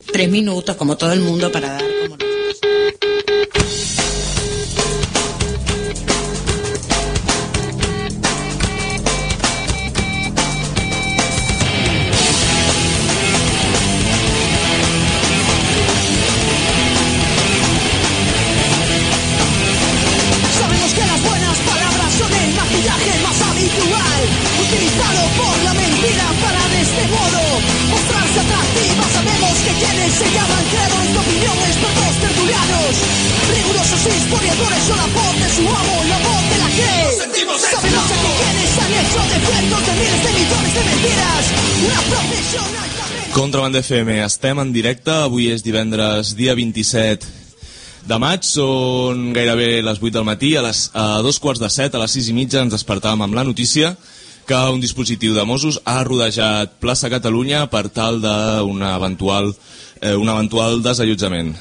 3 minutos, como todo el mundo, para dar como... Sabemos que las buenas palabras son el maquillaje más habitual, utilizado por la mentira para de este modo mostrarse atractiva. Sabemos que quienes se llaman credo en tu opinión expertos tertulianos, rigurosos historiadores son la voz de su amo, la voz de la que sabemos que quienes han hecho de cientos de miles de millones de mentiras una profesión altamente... Contrabanda FM, estem en directe, avui és divendres dia 27 de maig, són gairebé les 8 del matí, a 2:45, a les 6:30 ens despertàvem amb la notícia que un dispositiu de Mossos ha rodejat plaça Catalunya per tal d'un eventual desallotjament.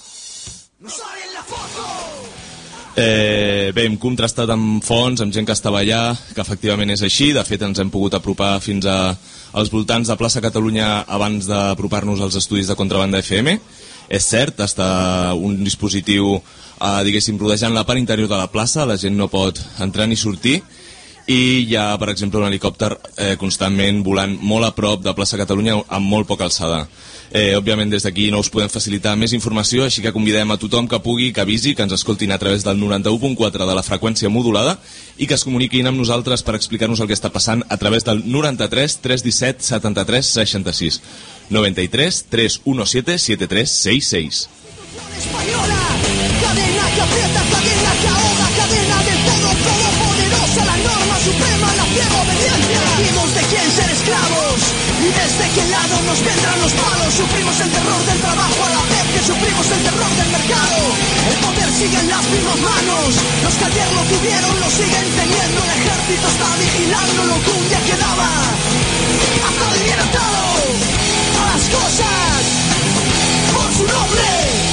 Bé, hem contrastat amb fonts, amb gent que estava allà, que efectivament és així. De fet, ens hem pogut apropar fins als voltants de plaça Catalunya abans d'apropar-nos als estudis de Contrabanda FM. És cert, està un dispositiu, diguéssim, rodejant la part interior de la plaça, la gent no pot entrar ni sortir, i hi ha, per exemple, un helicòpter constantment volant molt a prop de plaça Catalunya amb molt poca alçada. Òbviament des d'aquí no us podem facilitar més informació, així que convidem a tothom que pugui, que avisi, que ens escoltin a través del 91.4 de la freqüència modulada i que es comuniquin amb nosaltres per explicar-nos el que està passant a través del 93 317 73 66 93 317 73 66. Española, cadena que aprieta, cadena que ahoga, cadena del todopoderosa, la norma suprema, la ciega obediencia. Elegimos de quién ser esclavos y desde qué lado nos vendrán los palos. Sufrimos el terror del trabajo a la vez que sufrimos el terror del mercado. El poder sigue en las mismas manos, los que ayer lo tuvieron lo siguen teniendo. El ejército está vigilando lo que un día quedaba atado y bien atado a las cosas por su nombre.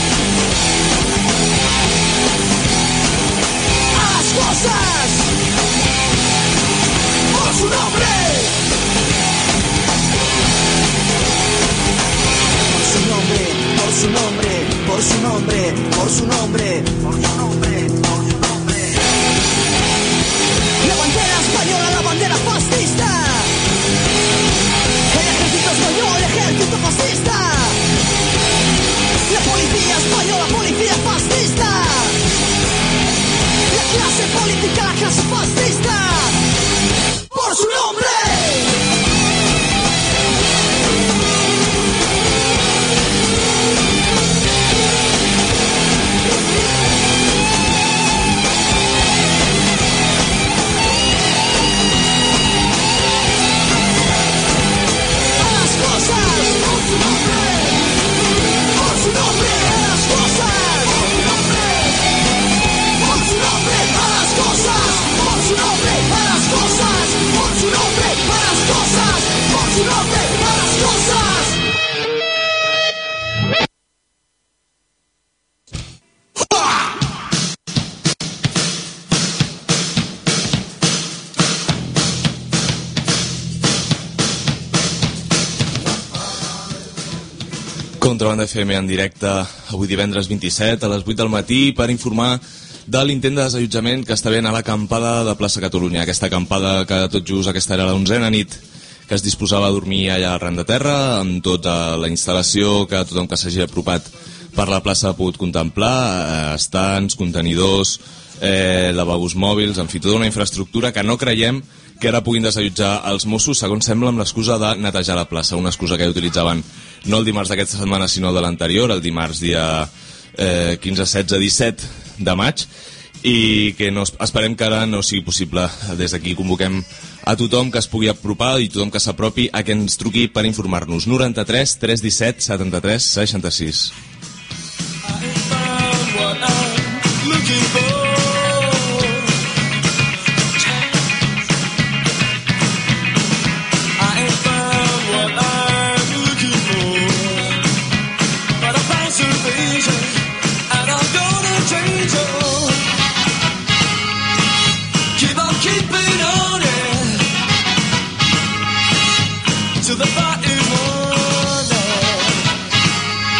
Cosas por su nombre, por su nombre, por su nombre, por su nombre, por su nombre, por su nombre, por su nombre. La bandera española, la bandera fascista. El ejército español, el ejército fascista. La policía española, policía fascista. La clase política, la clase fascista, por su nombre. A las cosas, por su nombre. Por su nombre, a las cosas. Por su nombre. Por su nombre, a las cosas. Por su nombre, a las cosas. Por su nombre, a las cosas. Por su nombre, a las cosas. Contrabanda FM en directe, avui divendres 27 a les 8 del matí, per informar de l'intent de desallotjament que està havent a l'acampada de plaça Catalunya. Aquesta acampada que tot just aquesta era l'11a nit, que es disposava a dormir allà arran de terra, amb tota la instal·lació que tothom que s'hagi apropat per la plaça ha pogut contemplar, estants, contenidors, lavabos mòbils, en fi, tota una infraestructura que no creiem que ara puguin desallotjar els Mossos, segons sembla, amb l'excusa de netejar la plaça, una excusa que ja utilitzaven no el dimarts d'aquesta setmana, sinó de l'anterior, el dimarts dia 15, 16, 17 de maig, i que no, esperem que ara no sigui possible. Des d'aquí convoquem a tothom que es pugui apropar i tothom que s'apropi a que ens truqui per informar-nos. 93 317 73 66. Till the fight is won.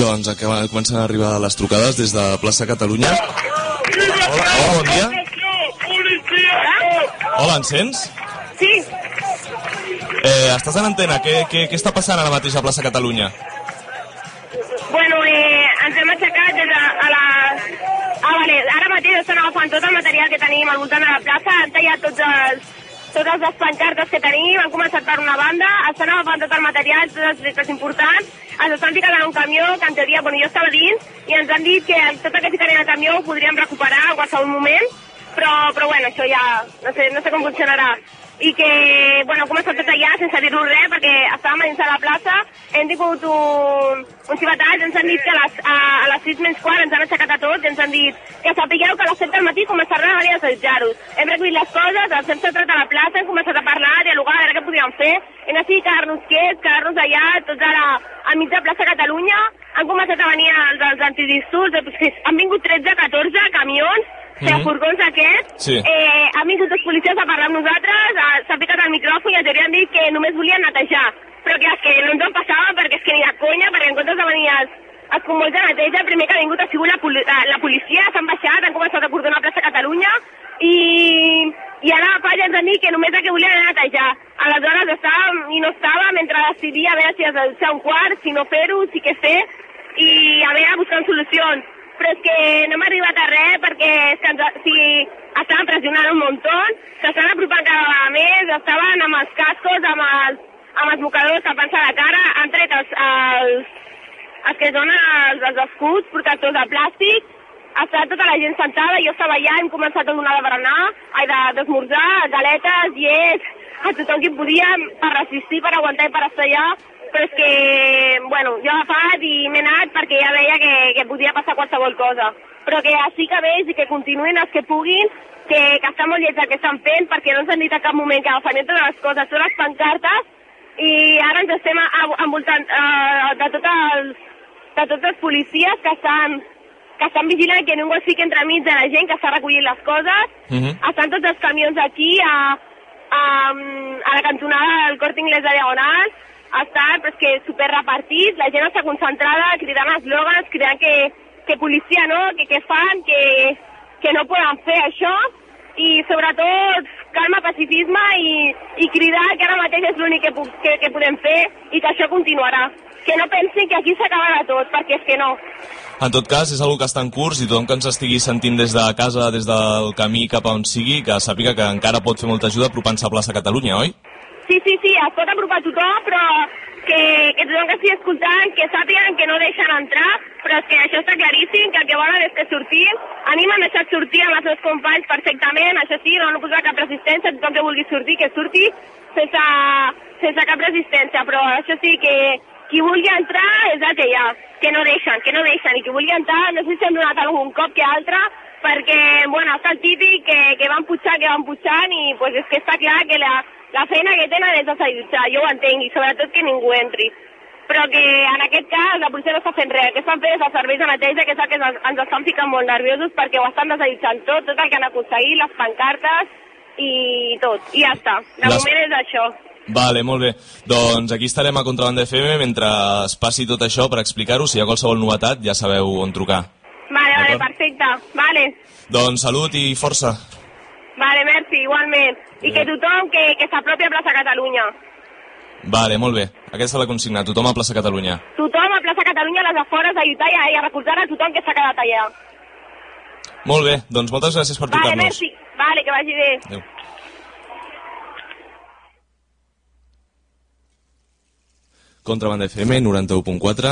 Doncs comencen a arribar les trucades des de Plaça Catalunya. Hola, bon dia. Hola, ens sents? Sí. Estàs en antena. Què està passant ara mateix a Plaça Catalunya? Bueno, ens hem aixecat des de vale, ara mateix estan agafant tot el material que tenim al voltant de la plaça, han tallat totes les pancartes que tenim, han començat per una banda, estan agafant tot el material, tots els reptes importants, els estan ficant en un camió, que en teoria, bueno, jo estava dins, i ens han dit que tot el que ficarien al camió ho podríem recuperar a qualsevol moment, però bueno, això ja no sé com funcionarà. I que, bueno, ha començat tot allà sense dir-nos res, perquè estàvem a dins de la plaça, hem tingut un xivatatge, ens han dit que a les 6:15 ens han aixecat a tots, ens han dit que sapigueu que a les 7 del matí començaran a venir a desallotjar-vos. Hem recollit les coses, ens hem centrat a la plaça, hem començat a parlar, a dialogar, a veure què podíem fer, hem decidit quedar-nos quiets, quedar-nos allà, tots ara al mig de plaça Catalunya, han començat a venir els antidisturbis, han vingut 13-14 camions, furgons aquests, sí. Han vingut els policies a parlar amb nosaltres, s'ha ficat el micròfon i ens havien dit que només volien netejar, però que és que no ens en passava perquè és que ni de conya, perquè en comptes de venir els convois de neteja, el primer que ha vingut ha sigut la policia, s'han baixat, han començat a acordonar Plaça Catalunya i ara a Palla ens han dit que només el que volien era netejar. Aleshores estàvem i no estàvem entre decidir a veure si es desallotjar un quart, si no fer-ho, si què fer, i a veure buscant solucions. Però és que no hem arribat a res perquè estaven pressionant un muntó, s'estan apropant cada vegada més, estaven amb els cascos, amb els mocadors tapant-se la cara, han tret els que són els escuts protectors de plàstic, està tota la gent sentada, jo estava allà, hem començat a donar de berenar, d'esmorzar, galetes, llet, a tothom qui podia, per resistir, per aguantar i per estar allà, però és que, bueno, jo he agafat i m'he anat perquè ja veia que podia passar qualsevol cosa. Però que així que veig i que continuïn els que puguin, que està molt lleig el que estan fent, perquè no ens han dit a cap moment que agafarem totes les coses, totes les pancartes, i ara ens estem envoltant de tots els policies que estan vigilant que ningú es fiqui entremig de la gent que està recollint les coses. Estan tots els camions aquí a la cantonada del Corte Inglés de Diagonal, està però és que super repartit, la gent està concentrada cridant eslògans, cridant que policia no, que què fan, que no poden fer això, i sobretot calma, pacifisme i cridar que ara mateix és l'únic que podem fer i que això continuarà. Que no pensin que aquí s'acabarà tot, perquè és que no. En tot cas, és una que està en curs i tothom que ens estigui sentint des de casa, des del camí cap a on sigui, que sàpiga que encara pot fer molta ajuda apropant-se a Plaça Catalunya, oi? Sí, es pot apropar tothom, però que tothom que estigui escoltant, que sàpiguen que no deixen entrar, però és que això està claríssim, que el que volen és que sortim. A mi m'han deixat sortir amb els meus companys perfectament, això sí, no posar cap resistència, tothom que vulgui sortir, que surti sense cap resistència, però això sí, que qui vulgui entrar és el que hi ha, que no deixen, i qui vulgui entrar, no sé si hem donat algun cop que altre, perquè, bueno, està el típic que van putxant, i pues és que està clar que la feina que tenen és desallotjar, jo ho entenc, i sobretot que ningú entri. Però que en aquest cas la policia no està fent res, que estan fent els serveis de neteja, que és el que ens estan ficant molt nerviosos perquè ho estan desallotjant tot el que han aconseguit, les pancartes i tot, i ja està. De moment és això. Vale, molt bé. Doncs aquí estarem a Contrabanda FM mentre es passi tot això per explicar-ho. Si hi ha qualsevol novetat ja sabeu on trucar. Vale, perfecte. Vale. Doncs salut i força. Vale, merci, igualment. I que tothom que s'apropi a Plaça Catalunya. Vale, molt bé. Aquesta és la consigna, tothom a Plaça Catalunya. Tothom a Plaça Catalunya, a les afores, a lluitar i a recolzar a tothom que s'ha quedat allà. Molt bé, doncs moltes gràcies per trucar-nos. Vale, merci. Vale, que vagi bé. Adéu. Contrabanda FM 91.4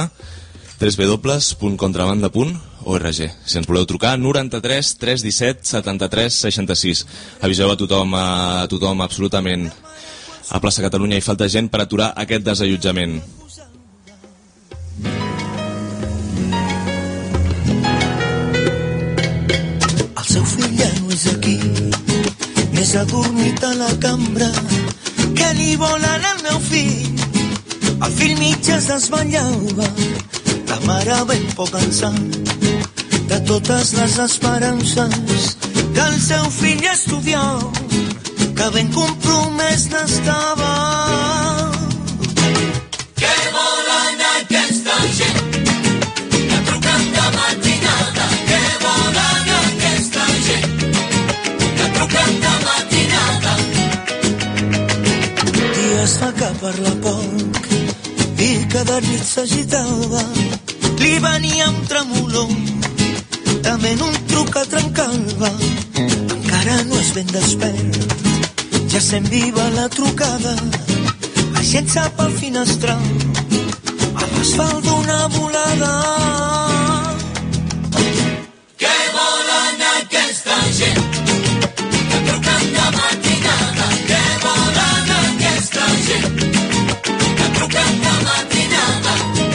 www.contrabanda.org. Si ens voleu trucar, 93 317 73 66. Aviseu a tothom absolutament. A Plaça Catalunya hi falta gent per aturar aquest desallotjament. El seu fill ja no és aquí, més adormit a la cambra, que li volen al meu fill. El fill mig es desvetllava, la mare ben poc cansat de totes les esperances del seu fill estudiar, que ben compromès n'estava. Què volen aquesta gent? parlar poc i cada nit s'agitava. Li venia un tremolor, també en un truc a trencava. Encara no és ben despert, ja sent viva la trucada. Aixeca pel finestral, a l'asfalt d'una volada. Què volen aquesta gent que truquen de matinada? Què volen aquesta gent que truquen de matinada?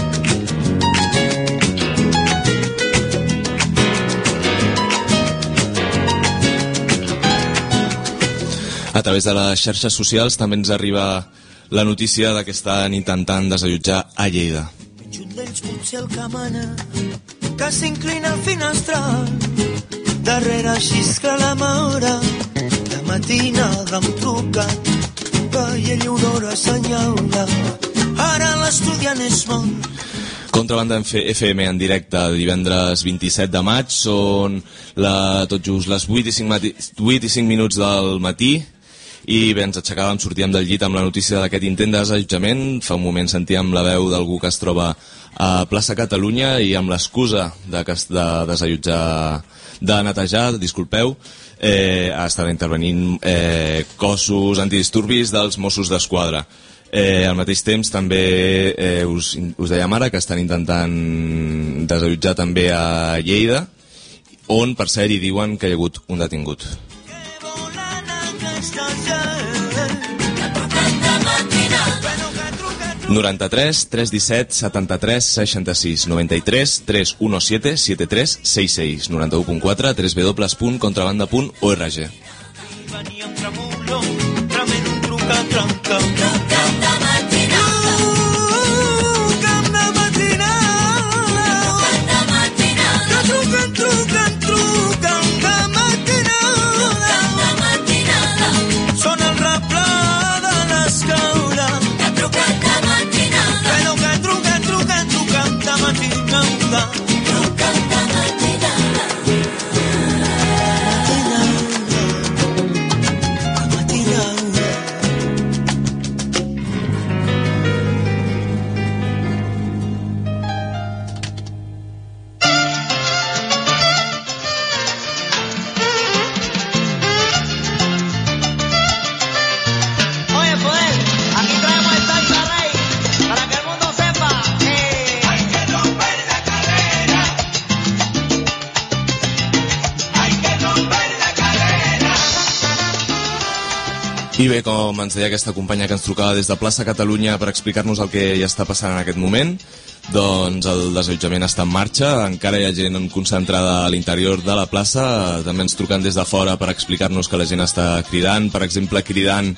A través de les xarxes socials també ens arriba la notícia de que estan intentant desallotjar a Lleida. Junt d'ells potser el que mana, que s'inclina al finestral, darrere xiscla la mare, de matinada em truca, veia llurora assenyala, ara l'estudiant és mort. Contrabanda en FM en directe divendres 27 de maig, són tot just les 8 i 5 minuts del matí. I bé, ens aixecàvem, sortíem del llit amb la notícia d'aquest intent de desallotjament. Fa un moment sentíem la veu d'algú que es troba a Plaça Catalunya i amb l'excusa de desallotjar, de netejar, disculpeu, estan intervenint cossos antidisturbis dels Mossos d'Esquadra. Al mateix temps també us dèiem ara que estan intentant desallotjar també a Lleida, on per cert hi diuen que hi ha hagut un detingut. 93 317 73 66 93 317 73 66 91.4 www.contrabanda.org. I bé, com ens deia aquesta companya que ens trucava des de Plaça Catalunya per explicar-nos el que hi està passant en aquest moment, doncs el desallotjament està en marxa, encara hi ha gent concentrada a l'interior de la plaça, també ens truquen des de fora per explicar-nos que la gent està cridant, per exemple cridant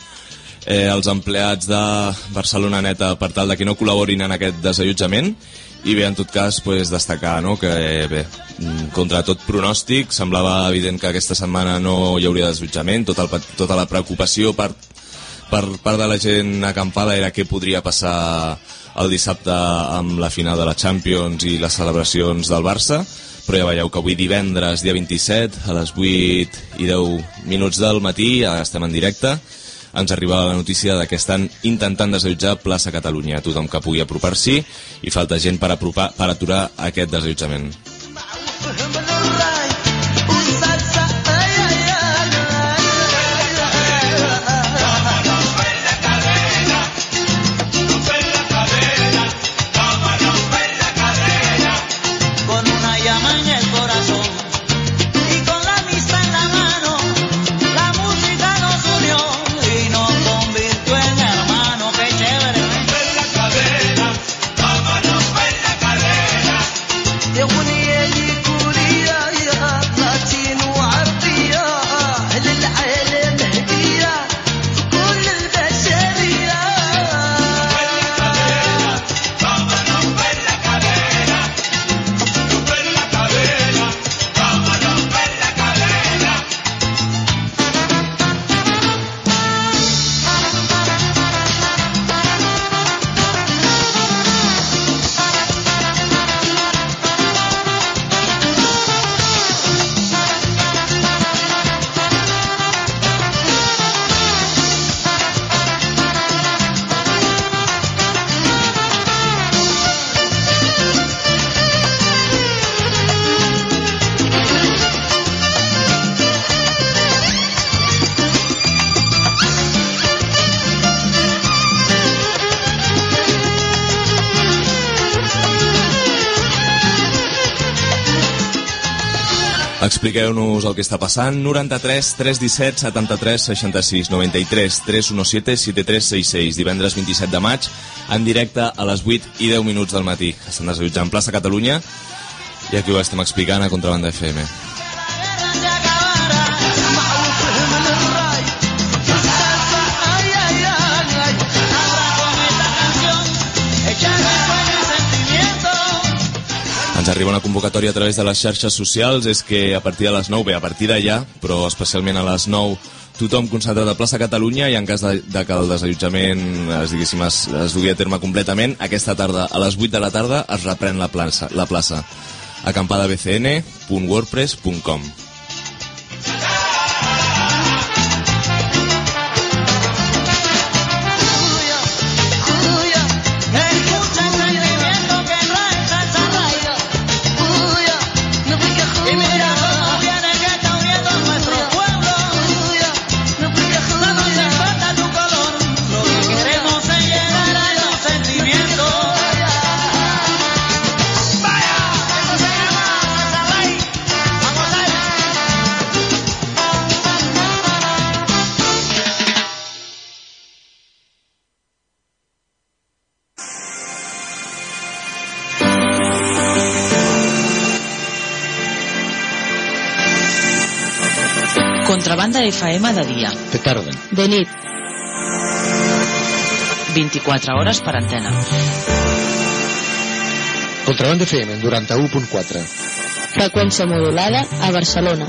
els empleats de Barcelona Neta per tal de que no col·laborin en aquest desallotjament. I bé, en tot cas, destacar que bé, contra tot pronòstic semblava evident que aquesta setmana no hi hauria desallotjament. Tota la preocupació per part de la gent acampada era què podria passar el dissabte amb la final de la Champions i les celebracions del Barça, però ja veieu que avui divendres, dia 27, a les 8 i 10 minuts del matí, estem en directe, ens arriba la notícia de que estan intentant desallotjar Plaça Catalunya. Tothom que pugui apropar-s'hi, i falta gent per aturar aquest desallotjament. Yo Expliqueu-nos el que està passant. 93 317 73 66 93 317 7366. Divendres 27 de maig, en directe a les 8 i 10 minuts del matí. Estan desallotjant Plaça Catalunya i aquí ho estem explicant a Contrabanda FM. Ens arriba una convocatòria a través de les xarxes socials, és que a partir de les 9, bé, a partir d'allà, però especialment a les 9, tothom concentrat a Plaça Catalunya i en cas de que el desallotjament es dugui a terme completament, aquesta tarda, a les 8 de la tarda, es reprèn la plaça. acampadabcn.wordpress.com. Contrabanda FM de dia. De tarda. De nit. 24 hores per antena. Contrabanda FM 91.4. Freqüència modulada a Barcelona.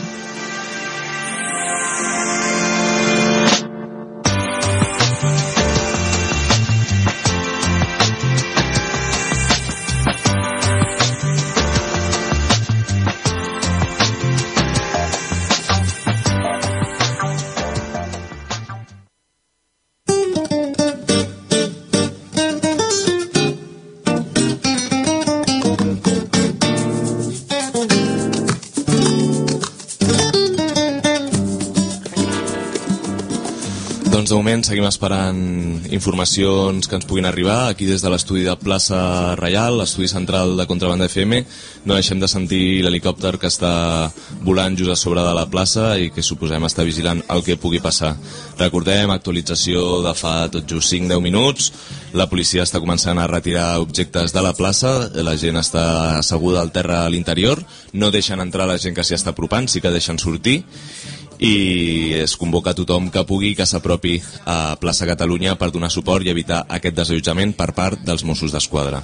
Doncs de moment seguim esperant informacions que ens puguin arribar aquí des de l'estudi de Plaça Reial, l'estudi central de Contrabanda FM. No deixem de sentir l'helicòpter que està volant just a sobre de la plaça i que suposem està vigilant el que pugui passar. Recordem, actualització de fa tot just 5-10 minuts. La policia està començant a retirar objectes de la plaça, la gent està asseguda al terra a l'interior, no deixen entrar la gent que s'hi està apropant, sí que deixen sortir, i es convoca a tothom que pugui que s'apropi a Plaça Catalunya per donar suport i evitar aquest desallotjament per part dels Mossos d'Esquadra.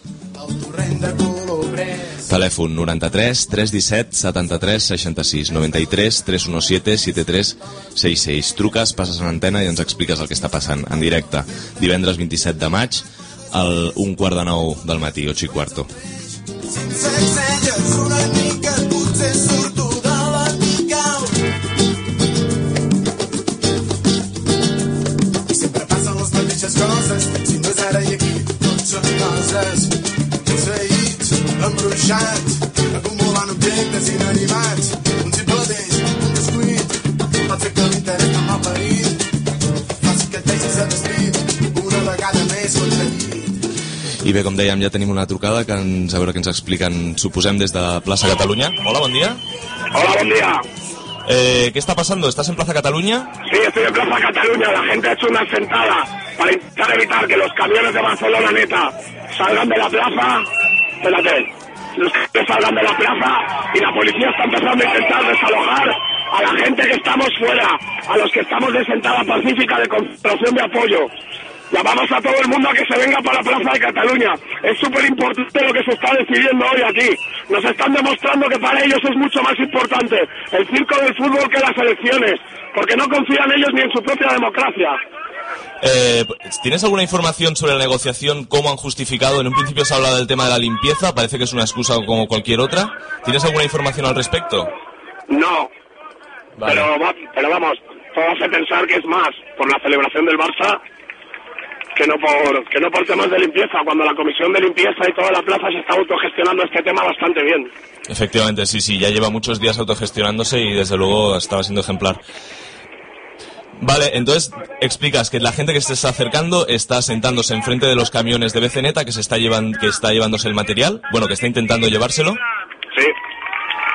Telèfon 93 317 73 66 93 317 73 66. Truques, passes en antena i ens expliques el que està passant en directe. Divendres 27 de maig al 1:45 del matí, 8:15. Coses, si no és ara i aquí, tot són coses. Posseïts, embruixats, acumulant objectes inanimats. Un simple d'ells, un descuit, pot fer que l'interès no m'ha parit. Faci que et deixis a despit, una vegada més contra llit. I bé, com dèiem, ja tenim una trucada que a veure què ens expliquen, suposem, des de Plaça Catalunya. Hola, bon dia. Hola, buen día. ¿Qué está pasando? ¿Estás en Plaza Cataluña? Sí, estoy en Plaza Cataluña. La gente ha hecho una sentada para intentar evitar que los camiones de Barcelona Neta salgan de la plaza. Espérate. Los camiones salgan de la plaza y la policía está empezando a intentar desalojar a la gente que estamos fuera, a los que estamos de sentada pacífica de concentración de apoyo. Llamamos a todo el mundo a que se venga para la Plaza de Cataluña. Es súper importante lo que se está decidiendo hoy aquí. Nos están demostrando que para ellos es mucho más importante el circo del fútbol que las elecciones, porque no confían ellos ni en su propia democracia. ¿Tienes alguna información sobre la negociación? ¿Cómo han justificado? En un principio se habla del tema de la limpieza, parece que es una excusa como cualquier otra. ¿Tienes alguna información al respecto? No, Vale. pero vamos, todo hace pensar que es más por la celebración del Barça que no por temas de limpieza, cuando la comisión de limpieza y toda la plaza se está autogestionando este tema bastante bien. Efectivamente, sí, ya lleva muchos días autogestionándose y desde luego estaba siendo ejemplar. Vale, entonces explicas que la gente que se está acercando está sentándose enfrente de los camiones de BCNeta que está llevándose el material, bueno, que está intentando llevárselo. Sí.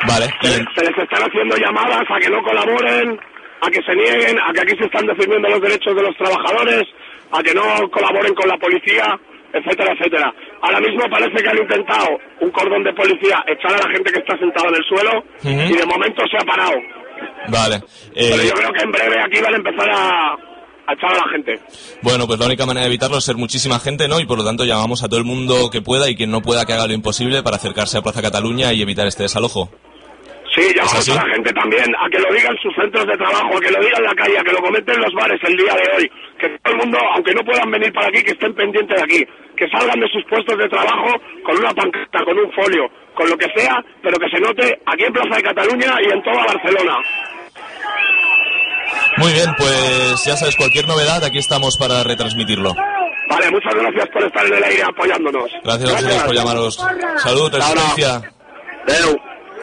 Vale. Se les están haciendo llamadas a que no colaboren, a que se nieguen, a que aquí se están defendiendo los derechos de los trabajadores, a que no colaboren con la policía, etcétera, etcétera. Ahora mismo parece que han intentado un cordón de policía echar a la gente que está sentada en el suelo y de momento se ha parado. Vale. Pero yo creo que en breve aquí van a empezar a echar a la gente. Bueno, pues la única manera de evitarlo es ser muchísima gente, ¿no? Y por lo tanto llamamos a todo el mundo que pueda y quien no pueda que haga lo imposible para acercarse a Plaza Cataluña y evitar este desalojo. Sí, llamamos a la gente también a que lo digan sus centros de trabajo, a que lo digan en la calle, a que lo comenten en los bares el día de hoy. Que todo el mundo, aunque no puedan venir para aquí, que estén pendientes de aquí. Que salgan de sus puestos de trabajo con una pancarta, con un folio, con lo que sea, pero que se note aquí en Plaza de Cataluña y en toda Barcelona. Muy bien, pues ya sabes, cualquier novedad, aquí estamos para retransmitirlo. Vale, muchas gracias por estar en el aire apoyándonos. Gracias a vosotros por llamaros. Salud, resistencia. Adeu.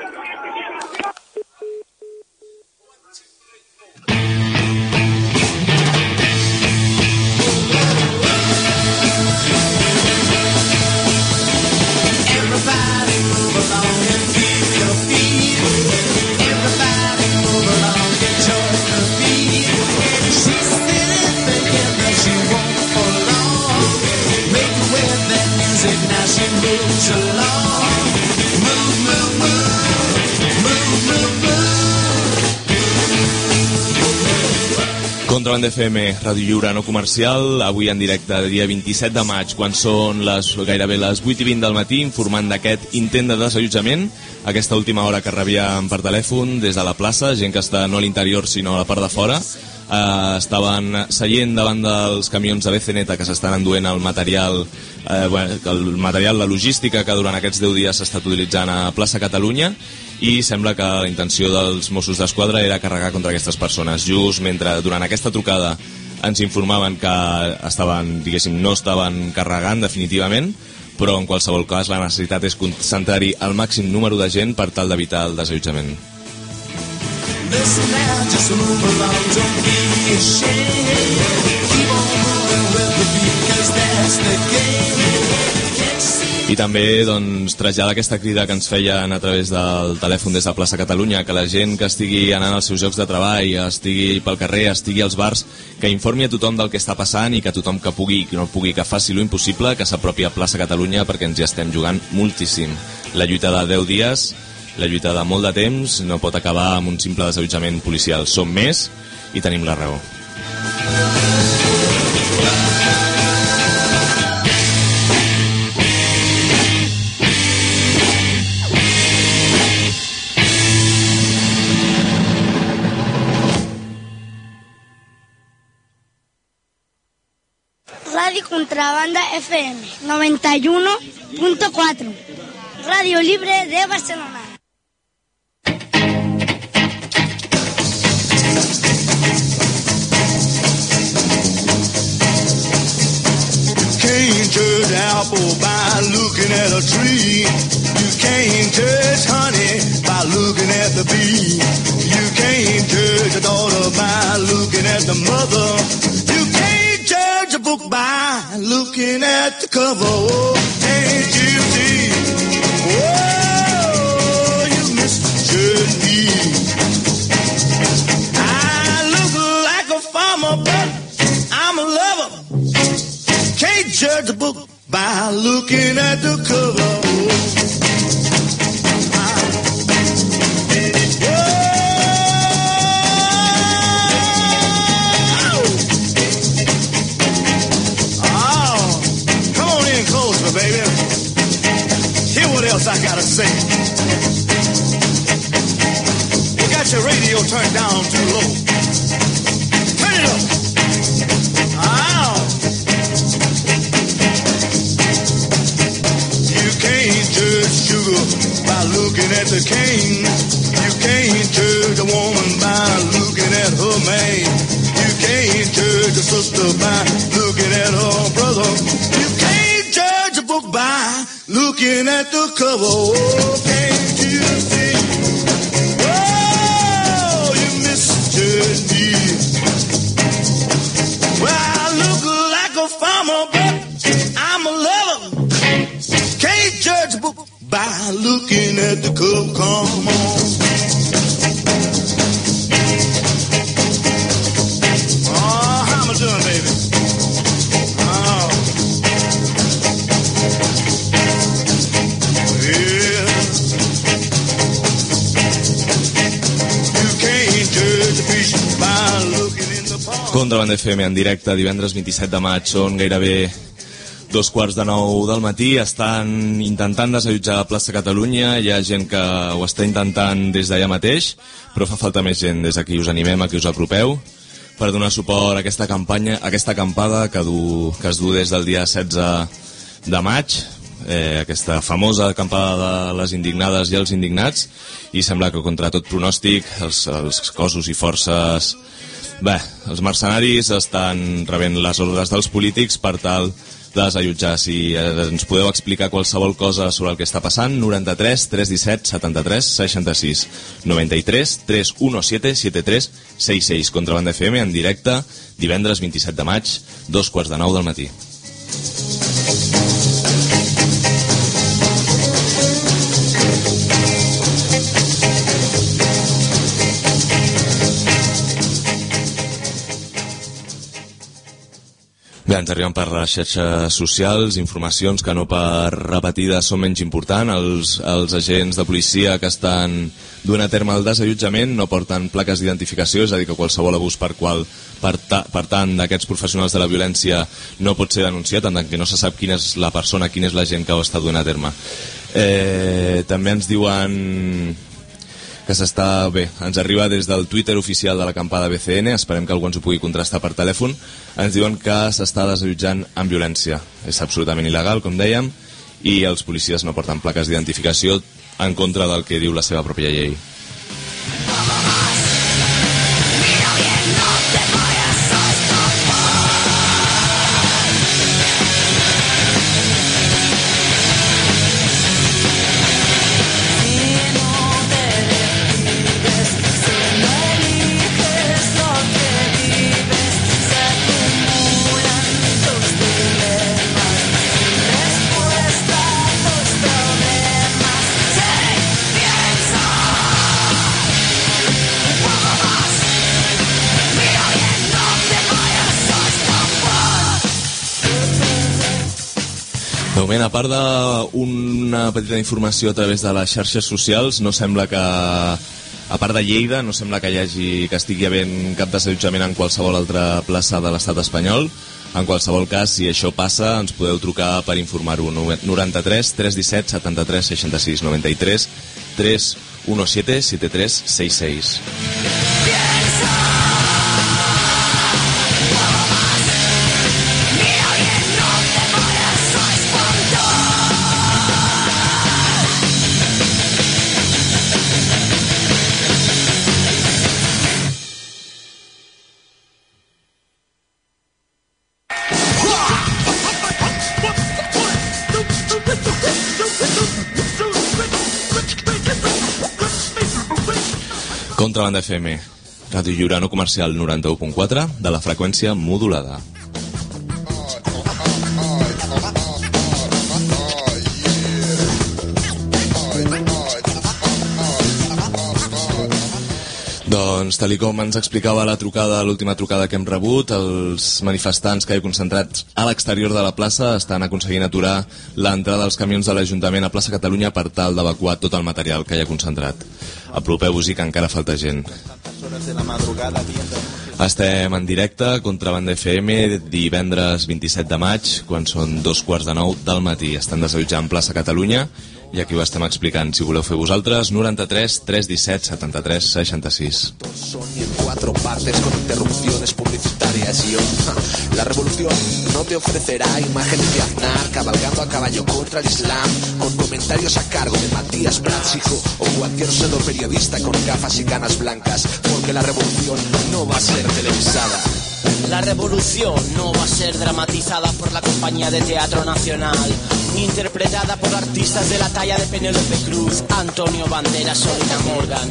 Contrabanda FM, Ràdio Lliure no comercial, avui en directe, dia 27 de maig, quan són gairebé les 8:20 del matí, informant d'aquest intent de desallotjament, aquesta última hora que rebíem per telèfon des de la plaça, gent que està no a l'interior sinó a la part de fora, estaven seient davant dels camions de BCNeta que s'estan enduent el material, la logística que durant aquests 10 dies s'ha estat utilitzant a Plaça Catalunya, i sembla que la intenció dels Mossos d'Esquadra era carregar contra aquestes persones. Just mentre durant aquesta trucada ens informaven que no estaven carregant definitivament, però en qualsevol cas la necessitat és concentrar-hi el màxim número de gent per tal d'evitar el desallotjament. Listen now, just move along, don't be ashamed. Keep on moving with the beat, 'cause that's the game. I també doncs, traslladar aquesta crida que ens feien a través del telèfon des de Plaça Catalunya, que la gent que estigui anant als seus llocs de treball, estigui pel carrer, estigui als bars, que informi a tothom del que està passant i que tothom que pugui i que no pugui que faci lo impossible, que s'apropi a Plaça Catalunya perquè ens hi estem jugant moltíssim. La lluita de 10 dies, la lluita de molt de temps, no pot acabar amb un simple desallotjament policial. Som més i tenim la raó. Radio Contrabanda FM 91.4, Radio Libre de Barcelona. Can't judge an apple by looking at a tree. You can't judge honey by looking at the bee. You can't judge a daughter by looking at the mother. You can't judge a book by looking at the cover. Oh, can't you see? Oh, you misjudge me. I look like a farmer, but I'm a lover. Can't judge a book by looking at the cover. Come on in closer, baby. Hear what else I gotta say. You got your radio turned down too low. Turn it up. You can't judge sugar by looking at the cane. You can't judge a woman by looking at her man. You can't judge a sister by looking at her brother. You can't judge a book by looking at the cover. Oh, can't you see? Oh, you misjudge me. Well, I look like a farmer, but I'm a lover. Can't judge a book by looking at the cover. Come on. Contrabanda FM en directe divendres 27 de maig, són gairebé 8:45 del matí, estan intentant desallotjar la plaça Catalunya, hi ha gent que ho està intentant des d'allà mateix, però fa falta més gent. Des d'aquí us animem a que us apropeu per donar suport a aquesta campanya, a aquesta acampada que es du des del dia 16 de maig, aquesta famosa acampada de les indignades i els indignats, i sembla que contra tot pronòstic els cossos i forces, els mercenaris estan rebent les ordres dels polítics per tal de desallotjar. Si ens podeu explicar qualsevol cosa sobre el que està passant, 93 317 73 66, 93 317 73 66. Contrabanda FM en directe divendres 27 de maig, 8:45 del matí. Bé, ens arriben per les xarxes socials informacions que no per repetides són menys importants. Els agents de policia que estan duent a terme el desallotjament no porten plaques d'identificació, és a dir, que qualsevol abús per tant d'aquests professionals de la violència no pot ser denunciat, en tant que no se sap quina és la persona, quina és la gent que ho està duent a terme. També ens diuen que s'està bé, ens arriba des del Twitter oficial de l'acampada BCN, esperem que algú ens ho pugui contrastar per telèfon. Ens diuen que s'està desallotjant amb violència, és absolutament il·legal, com dèiem, i els policies no porten plaques d'identificació en contra del que diu la seva pròpia llei. De moment, a part d'una petita informació a través de les xarxes socials, no sembla que, a part de Lleida, no sembla que que estigui havent cap desallotjament en qualsevol altra plaça de l'estat espanyol. En qualsevol cas, si això passa, ens podeu trucar per informar-ho. 93 317 73 66, 93 317 73 66. Contrabanda FM, Ràdio Lliure no comercial 91.4 de la freqüència modulada. Doncs, tal com ens explicava l'última trucada que hem rebut, els manifestants que hi ha concentrats a l'exterior de la plaça estan aconseguint aturar l'entrada dels camions de l'Ajuntament a plaça Catalunya per tal d'evacuar tot el material que hi ha concentrat. Apropeu-vos-hi, que encara falta gent. Estem en directe, Contrabanda FM, divendres 27 de maig, quan són 8:45 del matí. Estan desallotjant plaça Catalunya i aquí ho estem explicant. Si voleu fer vosaltres, 93 317 73 66. Son y en 4 partes con interrupciones publicitarias y la revolución no te ofrecerá imágenes de Aznar cabalgando a caballo contra el Islam con comentarios a cargo de Matías Prats, hijo, o cualquier pseudo periodista con gafas y canas blancas, porque la revolución no va a ser televisada. La revolución no va a ser dramatizada por la Compañía de Teatro Nacional, ni interpretada por artistas de la talla de Penélope Cruz, Antonio Banderas o Lina Morgan.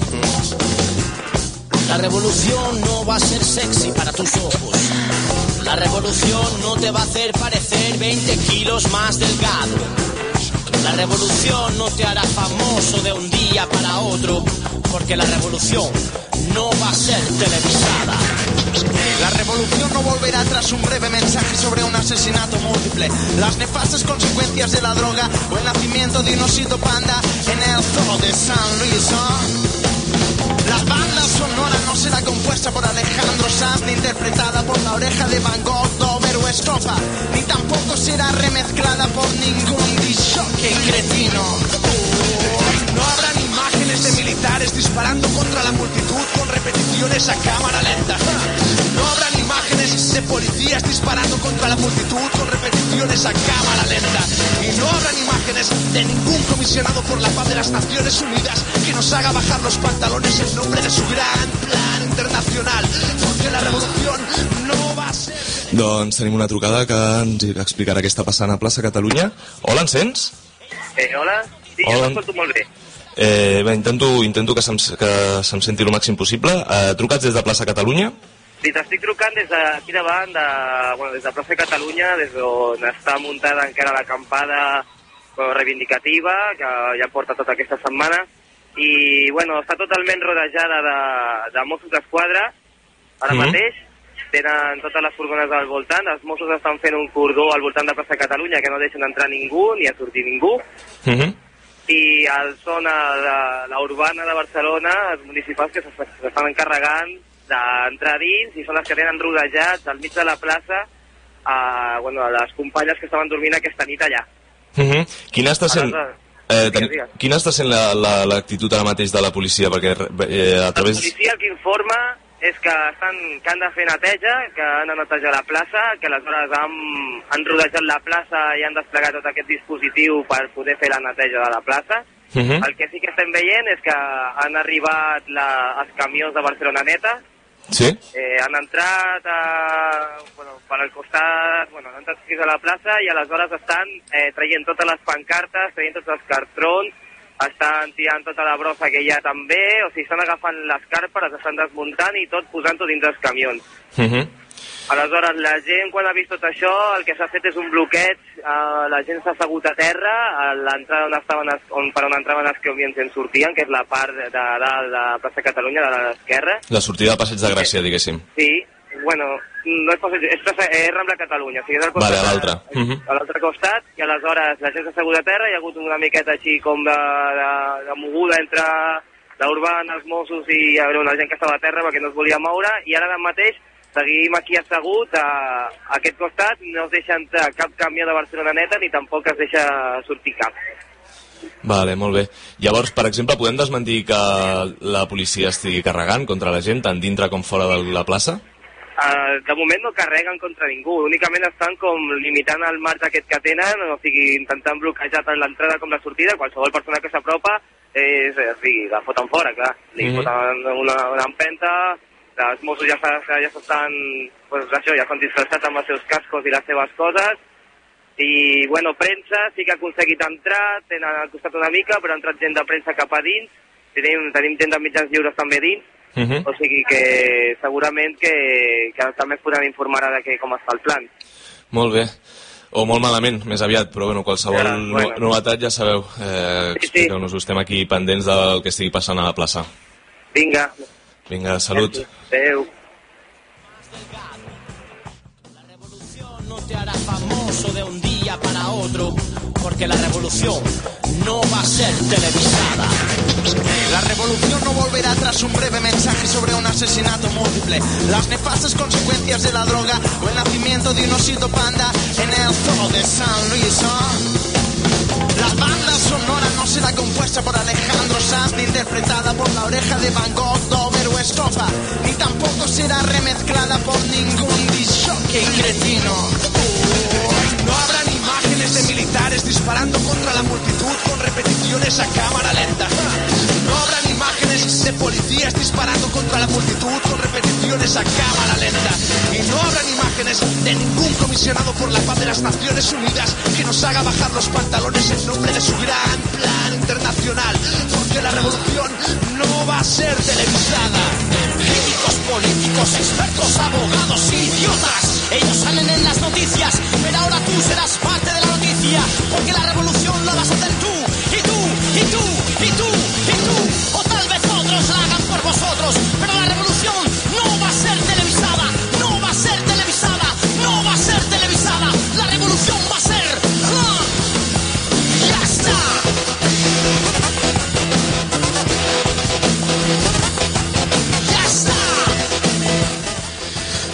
La revolución no va a ser sexy para tus ojos. La revolución no te va a hacer parecer 20 kilos más delgado. La revolución no te hará famoso de un día para otro, porque la revolución no va a ser televisada. La revolución no volverá tras un breve mensaje sobre un asesinato múltiple, las nefastas consecuencias de la droga o el nacimiento de un osito panda en el zoo de San Luis. La banda sonora no será compuesta por interpretada por la oreja de Van Gogh, Dover o Escobar, ni tampoco será remezclada por ningún disjockey cretino. No habrán imágenes de militares disparando contra la multitud con repeticiones a cámara lenta. No habrán imágenes de policías disparando contra la multitud con repeticiones a cámara lenta. Y no habrán imágenes de ningún comisionado por la paz de las Naciones Unidas que nos haga bajar los pantalones en nombre de su gran plan internacional. Porque la revolución no va a ser... Doncs tenim una trucada que ens explicarà què està passant a plaça Catalunya. Hola, ens sents? Hola? Sí, jo m'escolto molt bé. Bé, intento que se'm senti el màxim possible. Trucats des de plaça Catalunya? Sí, t'estic trucant des d'aquí davant, des de plaça Catalunya, des d'on està muntada encara l'acampada reivindicativa, que ja porta tota aquesta setmana, i està totalment rodejada de Mossos d'Esquadra, ara mateix, tenen totes les furgones al voltant, els Mossos estan fent un cordó al voltant de plaça Catalunya que no deixen entrar ningú ni a sortir ningú, i al zona de la urbana de Barcelona, els municipals que s'estan encarregant d'entrar dins i són les que tenen rodejats al mig de la plaça a les companyes que estaven dormint aquesta nit allà. Quina està sent l'actitud ara mateix de la policia? Perquè a través... La policia el que informa és que han de fer neteja, que han de netejar la plaça, que aleshores han rodejat la plaça i han desplegat tot aquest dispositiu per poder fer la neteja de la plaça. El que sí que estem veient és que han arribat els camions de Barcelona Neta. Sí? Han entrat per al costat, han entrat fins a la plaça i aleshores estan traient totes les pancartes, traient tots els cartrons, estan tirant tota la brossa que hi ha també, o sigui, estan agafant les carpes, les estan desmuntant i tot posant-ho dins dels camions. Aleshores, la gent, quan ha vist tot això, el que s'ha fet és un bloqueig, la gent s'ha assegut a terra, a l'entrada per on entraven els camions i en sortien, que és la part de dalt de plaça Catalunya, de l'esquerra. La sortida de Passeig de Gràcia, diguéssim. Sí, no és Passeig, és Rambla Catalunya, o sigui, és al costat, a l'altre. A l'altre costat, i aleshores la gent s'ha assegut a terra, hi ha hagut una miqueta així com de moguda entre l'urbana, els Mossos i la gent que estava a terra perquè no es volia moure, i ara mateix seguim aquí assegut a aquest costat, no es deixa entrar cap camió de Barcelona Neta ni tampoc es deixa sortir cap. Vale, molt bé. Llavors, per exemple, podem desmentir que la policia estigui carregant contra la gent, tant dintre com fora de la plaça? De moment no carreguen contra ningú, únicament estan com limitant el marge aquest que tenen, o sigui, intentant bloquejar tant l'entrada com la sortida. Qualsevol persona que s'apropa la foten fora, clar, li foten una empenta. Els Mossos ja s'estan disfressats amb els seus cascos i les seves coses i, premsa sí que ha aconseguit entrar, tenen al costat una mica, però ha entrat gent de premsa cap a dins, tenim gent de mitjans lliures també dins, o sigui que segurament que també es podran informar ara de com està el plan. Molt bé. O molt malament, més aviat, però qualsevol novetat ja sabeu, expliqueu-nos, estem aquí pendents del que estigui passant a la plaça. Vinga, salut. Adeu. La revolución no te hará famoso de un día para otro, porque la revolución no va a ser televisada. La revolución no volverá tras un breve mensaje sobre un asesinato múltiple, las nefastas consecuencias de la droga o el nacimiento de un osito panda en el zoo de San Luis. La banda sonora no será compuesta por Alejandro Sanz ni interpretada por la oreja de Van Gogh, Dover o Escobar, ni tampoco será remezclada por ningún disjockey cretino. No habrán imágenes de militares disparando contra la multitud con repeticiones a cámara lenta. No habrán imágenes de policías disparando contra la multitud con repeticiones a cámara lenta. Y no habrán imágenes de ningún comisionado por la paz de las Naciones Unidas que nos haga bajar los pantalones en nombre de su gran plan internacional. Porque la revolución no va a ser televisada. Críticos políticos, expertos, abogados, idiotas. Ellos salen en las noticias, pero ahora tú serás parte de la noticia. Porque la revolución la vas a hacer tú, y tú, y tú, y tú, y tú. O tal vez otros la hagan por vosotros, pero la revolución no va a ser televisada, no va a ser televisada, no va a ser televisada. La revolución va a ser... ¡Ya está!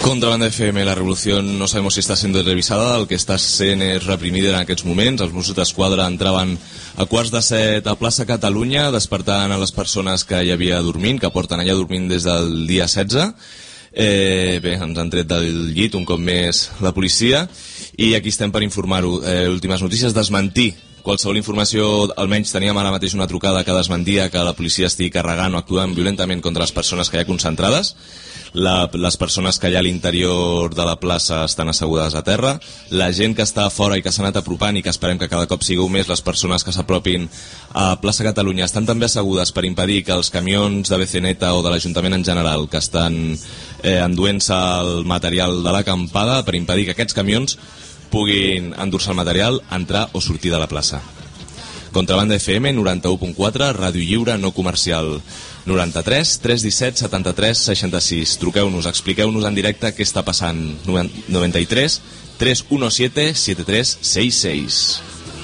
Contrabanda FM, la revolució no sabemos si està sent revisada, el que està sent és reprimida en aquests moments. Els Mossos d'Esquadra entraven a 6:45 a plaça Catalunya, despertant a les persones que hi havia dormint, que porten allà dormint des del dia 16. Bé, ens han tret del llit un cop més la policia i aquí estem per informar-ho. Últimes notícies, desmentir qualsevol informació. Almenys teníem ara mateix una trucada que desmentia que la policia estigui carregant o actuant violentament contra les persones que hi ha concentrades. Les persones que hi ha a l'interior de la plaça estan assegudes a terra. La gent que està a fora i que s'ha anat apropant i que esperem que cada cop sigueu més les persones que s'apropin a plaça Catalunya estan també assegudes per impedir que els camions de BCNeta o de l'Ajuntament en general que estan enduent-se el material de l'acampada, per impedir que aquests camions puguin endur-se el material, entrar o sortir de la plaça. Contrabanda FM 91.4, ràdio lliure no comercial. 93 317 73 66. Truqueu-nos, expliqueu-nos en directe què està passant. 93 317 73 66.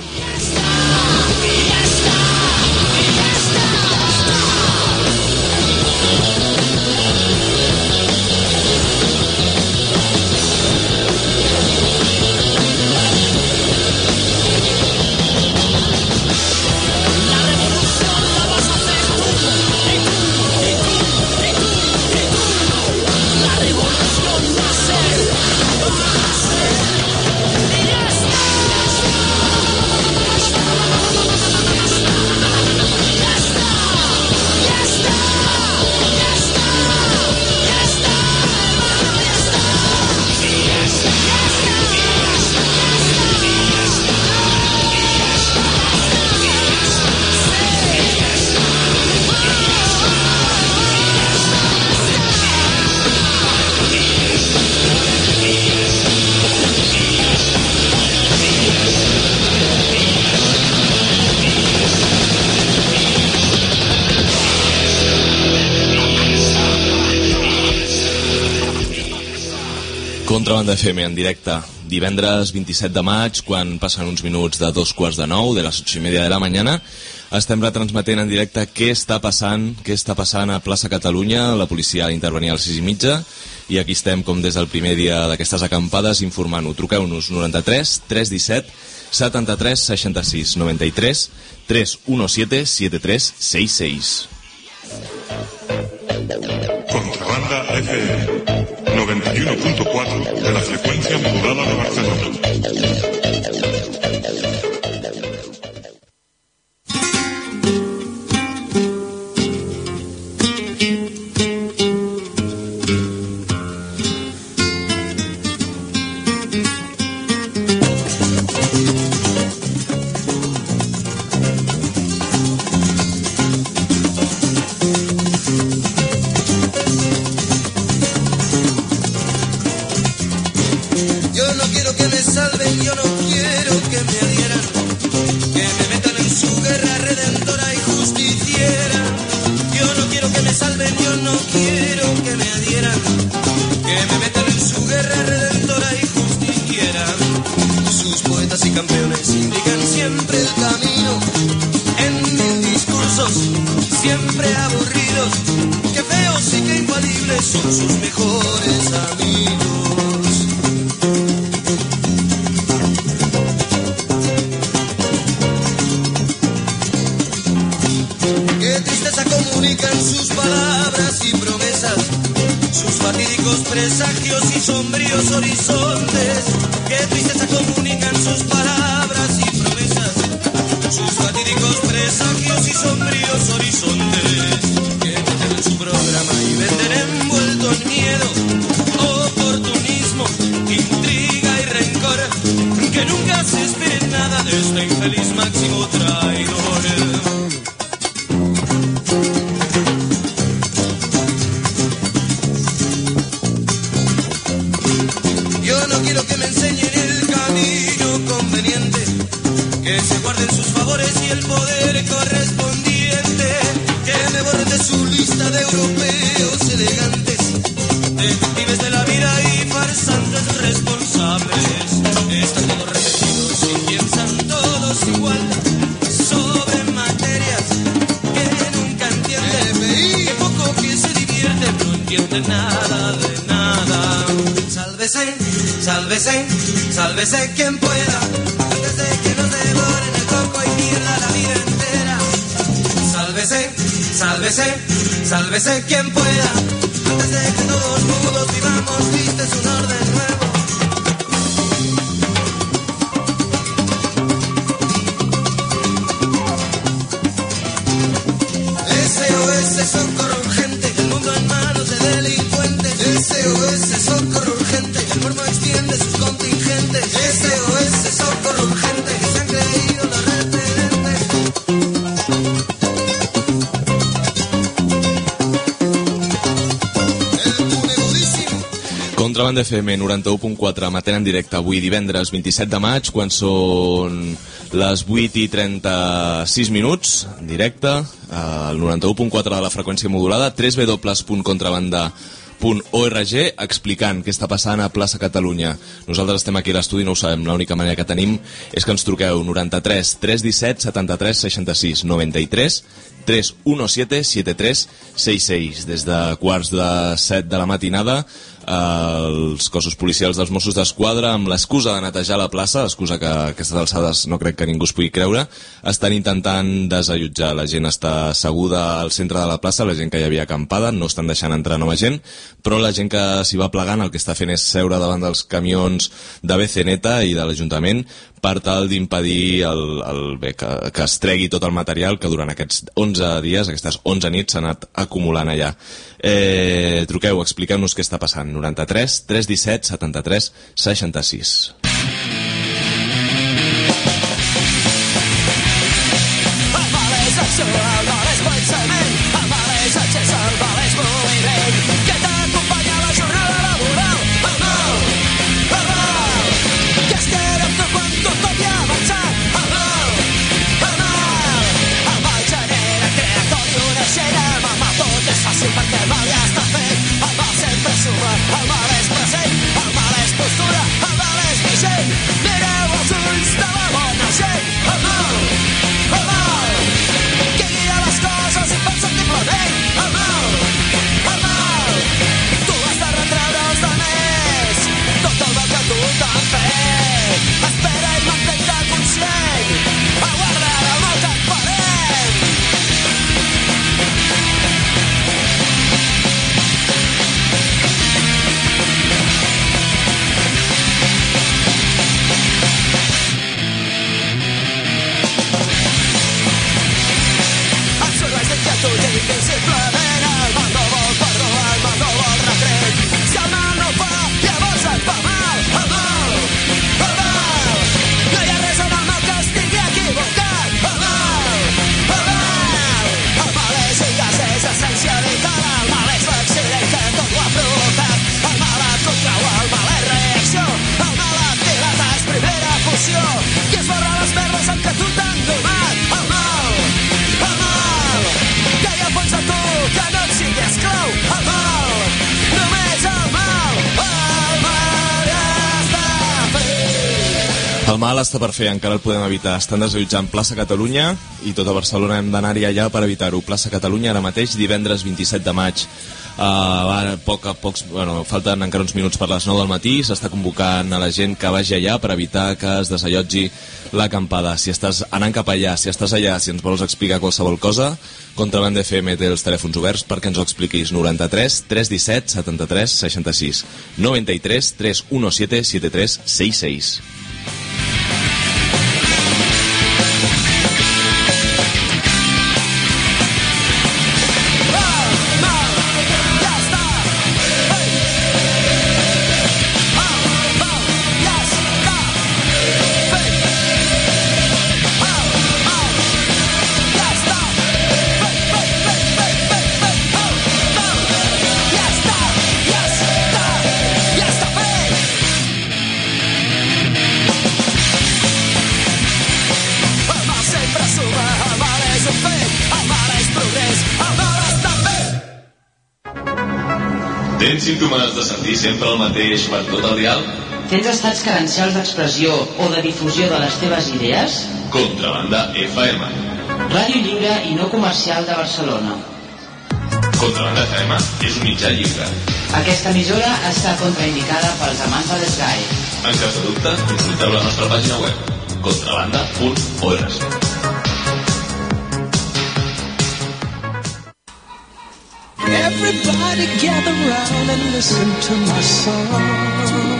Contrabanda FM en directe, divendres 27 de maig, quan passen uns minuts de 8:45, de les 8:30 de la mañana. Estem retransmetent en directe què està passant a plaça Catalunya. La policia ha d'intervenir a les 6:30 i aquí estem, com des del primer dia d'aquestes acampades, informant-ho. Truqueu-nos 93 317 73 66, 93 317 73 66. Contrabanda FM 91.4 de la frecuencia modulada de Barcelona. Nada de nada. Sálvese, sálvese, sálvese quien pueda, antes de que nos devoren el coco y pierda la vida entera. Sálvese, sálvese, sálvese quien pueda, antes de que todos mudos vivamos tristes un orden nuevo. SOS, socorro urgente, el mundo en manos de delincuentes. SOS, socorro urgente, el morbo extiende sus contingentes. SOS, socorro urgente, que se han creído los referentes. Contrabanda FM 91.4 emetent en directe avui divendres 27 de maig, quan són les 8:36 minuts, en directe, al 91.4 de la freqüència modulada, www.contrabanda.org, explicant què està passant a Plaça Catalunya. Nosaltres estem aquí a l'estudi, no ho sabem, l'única manera que tenim és que ens truqueu 93 317 73 66 93 317 73 66. Des de quarts de 7 de la matinada, els cossos policials dels Mossos d'Esquadra, amb l'excusa de netejar la plaça, excusa que a aquestes alçades no crec que ningú es pugui creure, estan intentant desallotjar. La gent està asseguda al centre de la plaça, la gent que hi havia acampada, no estan deixant entrar nova gent, però la gent que s'hi va plegant el que està fent és seure davant dels camions de BCNeta i de l'Ajuntament per tal d'impedir que es tregui tot el material que durant aquests 11 dies, aquestes 11 nits, s'ha anat acumulant allà. Truqueu, expliqueu-nos què està passant. 93 317 73 66. El mal està per fer, encara el podem evitar. Estan desallotjant Plaça Catalunya i tota Barcelona hem d'anar-hi allà per evitar-ho. Plaça Catalunya ara mateix, divendres 27 de maig. Falten encara uns minuts per les 9 del matí. S'està convocant a la gent que vagi allà per evitar que es desallotgi l'acampada. Si estàs anant cap allà, si estàs allà, si ens vols explicar qualsevol cosa, Contrabanda FM té els telèfons oberts perquè ens ho expliquis. 93 317 73 66 93 317 73 66. Tens símptomes de sentir sempre el mateix per tot el dial? Tens estats carencials d'expressió o de difusió de les teves idees? Contrabanda FM. Ràdio lliure i no comercial de Barcelona. Contrabanda FM és un mitjà lliure. Aquesta emissora està contraindicada pels amants de l'Sky. En cas de dubte, consulteu la nostra pàgina web contrabanda.org. Everybody gather round and listen to my song.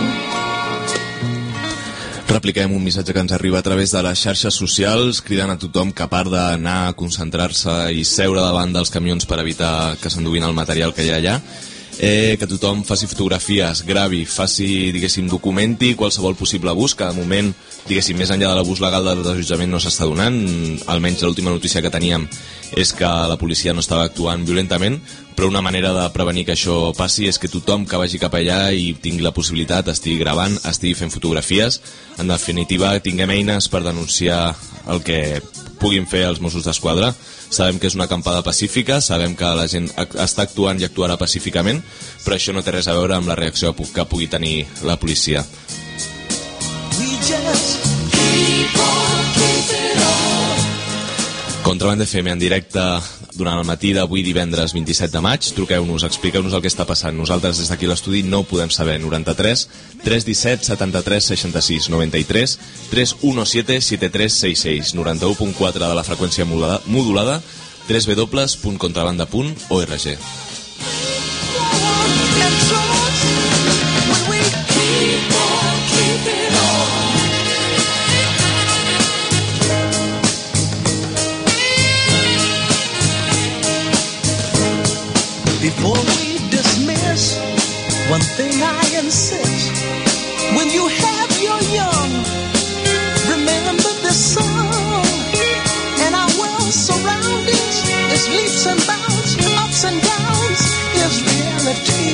Repliquem un missatge que ens arriba a través de les xarxes socials, cridant a tothom que a part d'anar a concentrar-se i seure davant dels camions per evitar que s'enduguin el material que hi ha allà, que tothom faci fotografies, gravi, faci, diguéssim, documenti qualsevol possible abús, que de moment, diguéssim, més enllà de l'abús legal del desallotjament no s'està donant, almenys l'última notícia que teníem és que la policia no estava actuant violentament, però una manera de prevenir que això passi és que tothom que vagi cap allà i tingui la possibilitat estigui gravant, estigui fent fotografies, en definitiva tinguem eines per denunciar el que puguin fer els Mossos d'Esquadra. Sabem que és una acampada pacífica, sabem que la gent està actuant i actuarà pacíficament, però això no té res a veure amb la reacció que pugui tenir la policia. Contrabanda FM en directe durant el matí d'avui divendres 27 de maig. Truqueu-nos, expliqueu-nos el que està passant. Nosaltres des d'aquí a l'estudi no ho podem saber. 93 317 73 66 93 317 7366 91.4 de la freqüència modulada www.contrabanda.org. Before we dismiss, one thing I insist. When you have your young, remember this song. And our world's surroundings is leaps and bounds, ups and downs, is reality.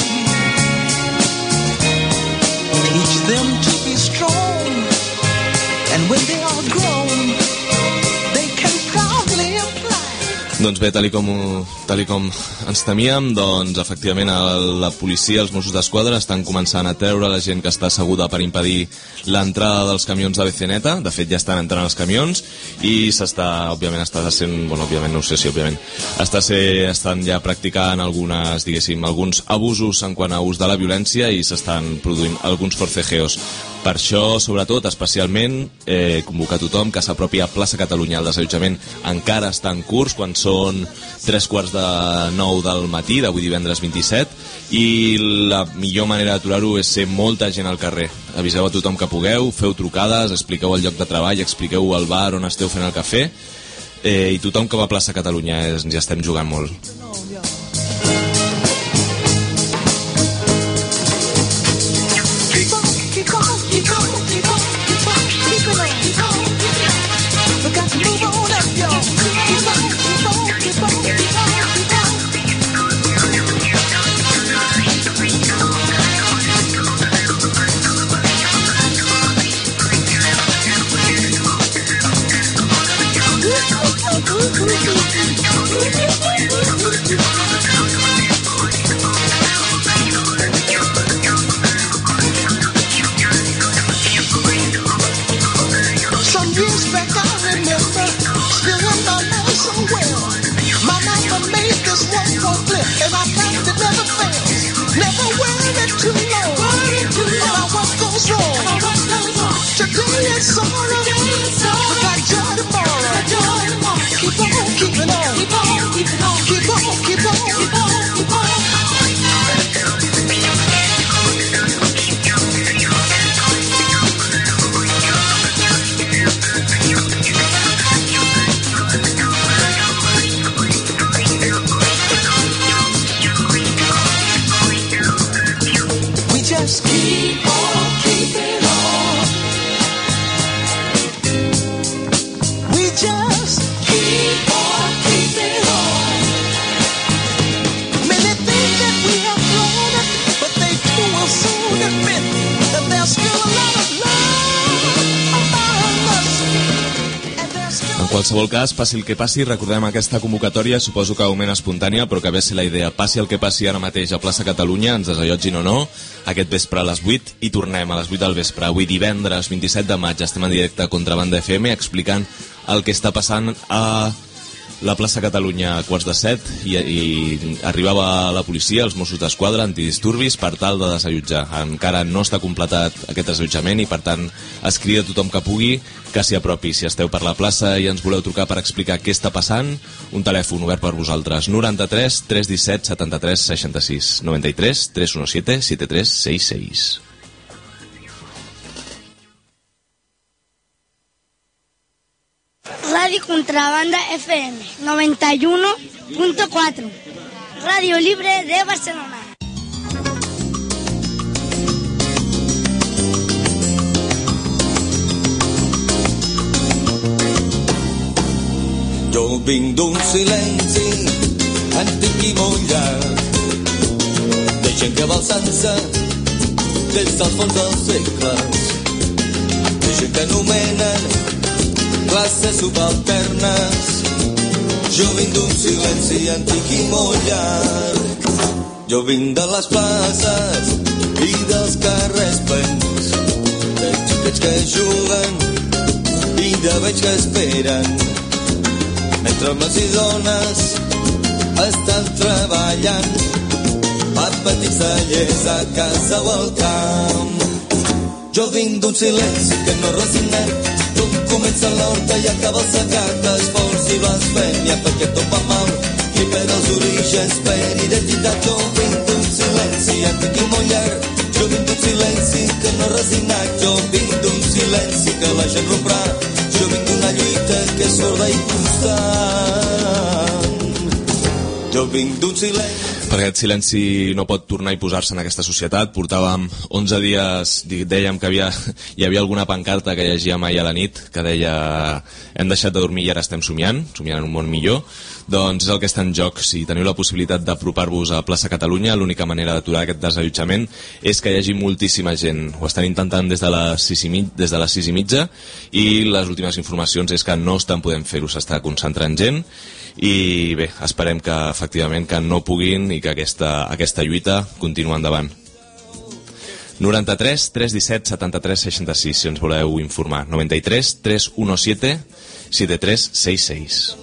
Teach them to be strong, and when they are grown, they can proudly apply. Doncs bé, tal com ens temíem, doncs efectivament la policia, els Mossos d'Esquadra estan començant a treure la gent que està asseguda per impedir l'entrada dels camions de BCNeta. De fet ja estan entrant els camions i estan ja practicant alguns abusos en quant a ús de la violència i s'estan produint alguns forcejeos. Per això, sobretot, especialment, convocar a tothom que s'apropi a Plaça Catalunya. El desallotjament encara està en curs quan són 8:45 del matí d'avui divendres 27 i la millor manera d'aturar-ho és ser molta gent al carrer. Aviseu a tothom que pugueu, feu trucades, expliqueu el lloc de treball, expliqueu el bar on esteu fent el cafè i tothom que va a Plaça Catalunya, ja estem jugant molt. En qualsevol cas, passi el que passi, recordem aquesta convocatòria, suposo que augment espontània, però que ve a ser la idea. Passi el que passi ara mateix a Plaça Catalunya, ens desallotgin o no, aquest vespre a les 8 i tornem a les 8 del vespre. Avui divendres 27 de maig estem en directe a Contrabanda FM explicant el que està passant a la plaça Catalunya a 6:45 i arribava la policia, els Mossos d'Esquadra, antidisturbis, per tal de desallotjar. Encara no està completat aquest desallotjament i, per tant, es crida a tothom que pugui que s'hi apropi. Si esteu per la plaça i ens voleu trucar per explicar què està passant, un telèfon obert per vosaltres: 93 317 73 66, 93 317 7366. Radio Contrabanda FM 91.4. Radio Libre de Barcelona. Jo vinc d'un silenci antic i molt llarg, de gent que va alçant-se des del fons dels segles, de gent que anomenen classes subalternes. Jo vinc d'un silenci antic i molt llarg. Jo vinc de les places i dels carrers plens, de xiquets que juguen i de vells que esperen, mentre homes i dones estan treballant a petits tallers a casa o al camp. Jo vinc d'un silenci que no resignem, tot comença a l'horta i acaba el segat, esforç i blasfèmia perquè tot va mal i per als orígens, per identitat. Jo vinc d'un silenci antic i molt llarg, jo vinc d'un silenci que no resignat, jo vinc d'un silenci que la gent romprà, jo vinc d'una lluita que és sorda i constant. Jo vinc d'un silenci. Perquè aquest silenci no pot tornar i posar-se en aquesta societat. Portàvem 11 dies, dèiem que hi havia alguna pancarta que llegíem ahir a la nit que deia hem deixat de dormir i ara estem somiant en un món millor. Doncs és el que està en joc. Si teniu la possibilitat d'apropar-vos a plaça Catalunya, l'única manera d'aturar aquest desallotjament és que hi hagi moltíssima gent. Ho estan intentant des de les 6:30 i les últimes informacions és que no estan podent fer-ho, s'està concentrant gent. I bé, esperem que efectivament que no puguin i que aquesta lluita continuï endavant. 93 317 73 66 si ens voleu informar. 93 317 7366.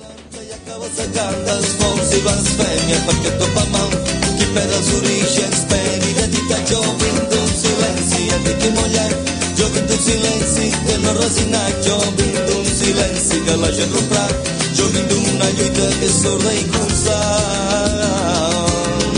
Esforç i blasfèmia perquè tot va mal qui perd els orígens per identitat. Jo vinc d'un silenci antic i molt llarg, jo vinc d'un silenci que no resignat, jo vinc d'un silenci que la gent romprà, jo vinc d'una lluita que és sorda i constant.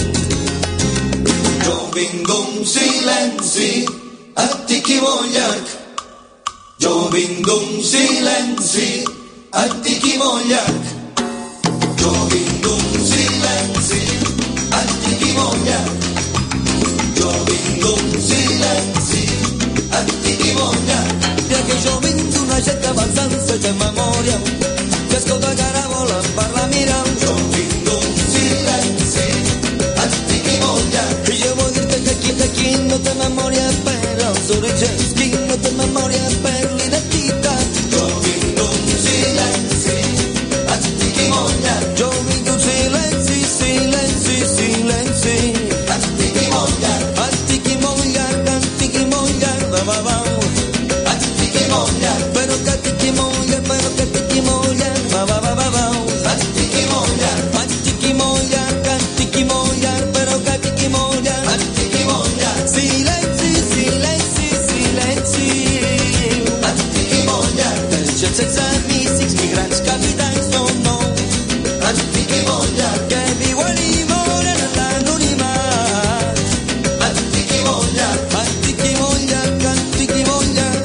Jo vinc d'un silenci antic i molt llarg, jo vinc d'un silenci antic i molt llarg, jo vinc d'un silenci antic i molt llarg, jo vinc d'un silenci antic i molt llarg, perquè jo vinc d'una gent avançant-se de memòria, que escolta carabola per la mira. Jo vinc d'un silenci antic i molt llarg, i jo vull dir-te que aquí no té memòria per als orígens, qui no té memòria per l'identitat. Jo vinc d'un silenci antic i molt llarg, jo vinc d'un silenci, silenci, silenci antic i molt llarg, antic i molt llarg, antic i molt llarg, antic i molt llarg, però que antic i molt llarg, però que antic i molt llarg, antic i molt llarg, antic i molt llarg, antic i molt llarg, però que antic i molt llarg, antic i molt llarg, silenci, silenci, silenci antic i molt llarg, gent sense místics, migrants, capitans, no, antic i molt llarg, que viuen i moren en l'anonimat, antic i molt llarg, antic i molt llarg, antic i molt llarg,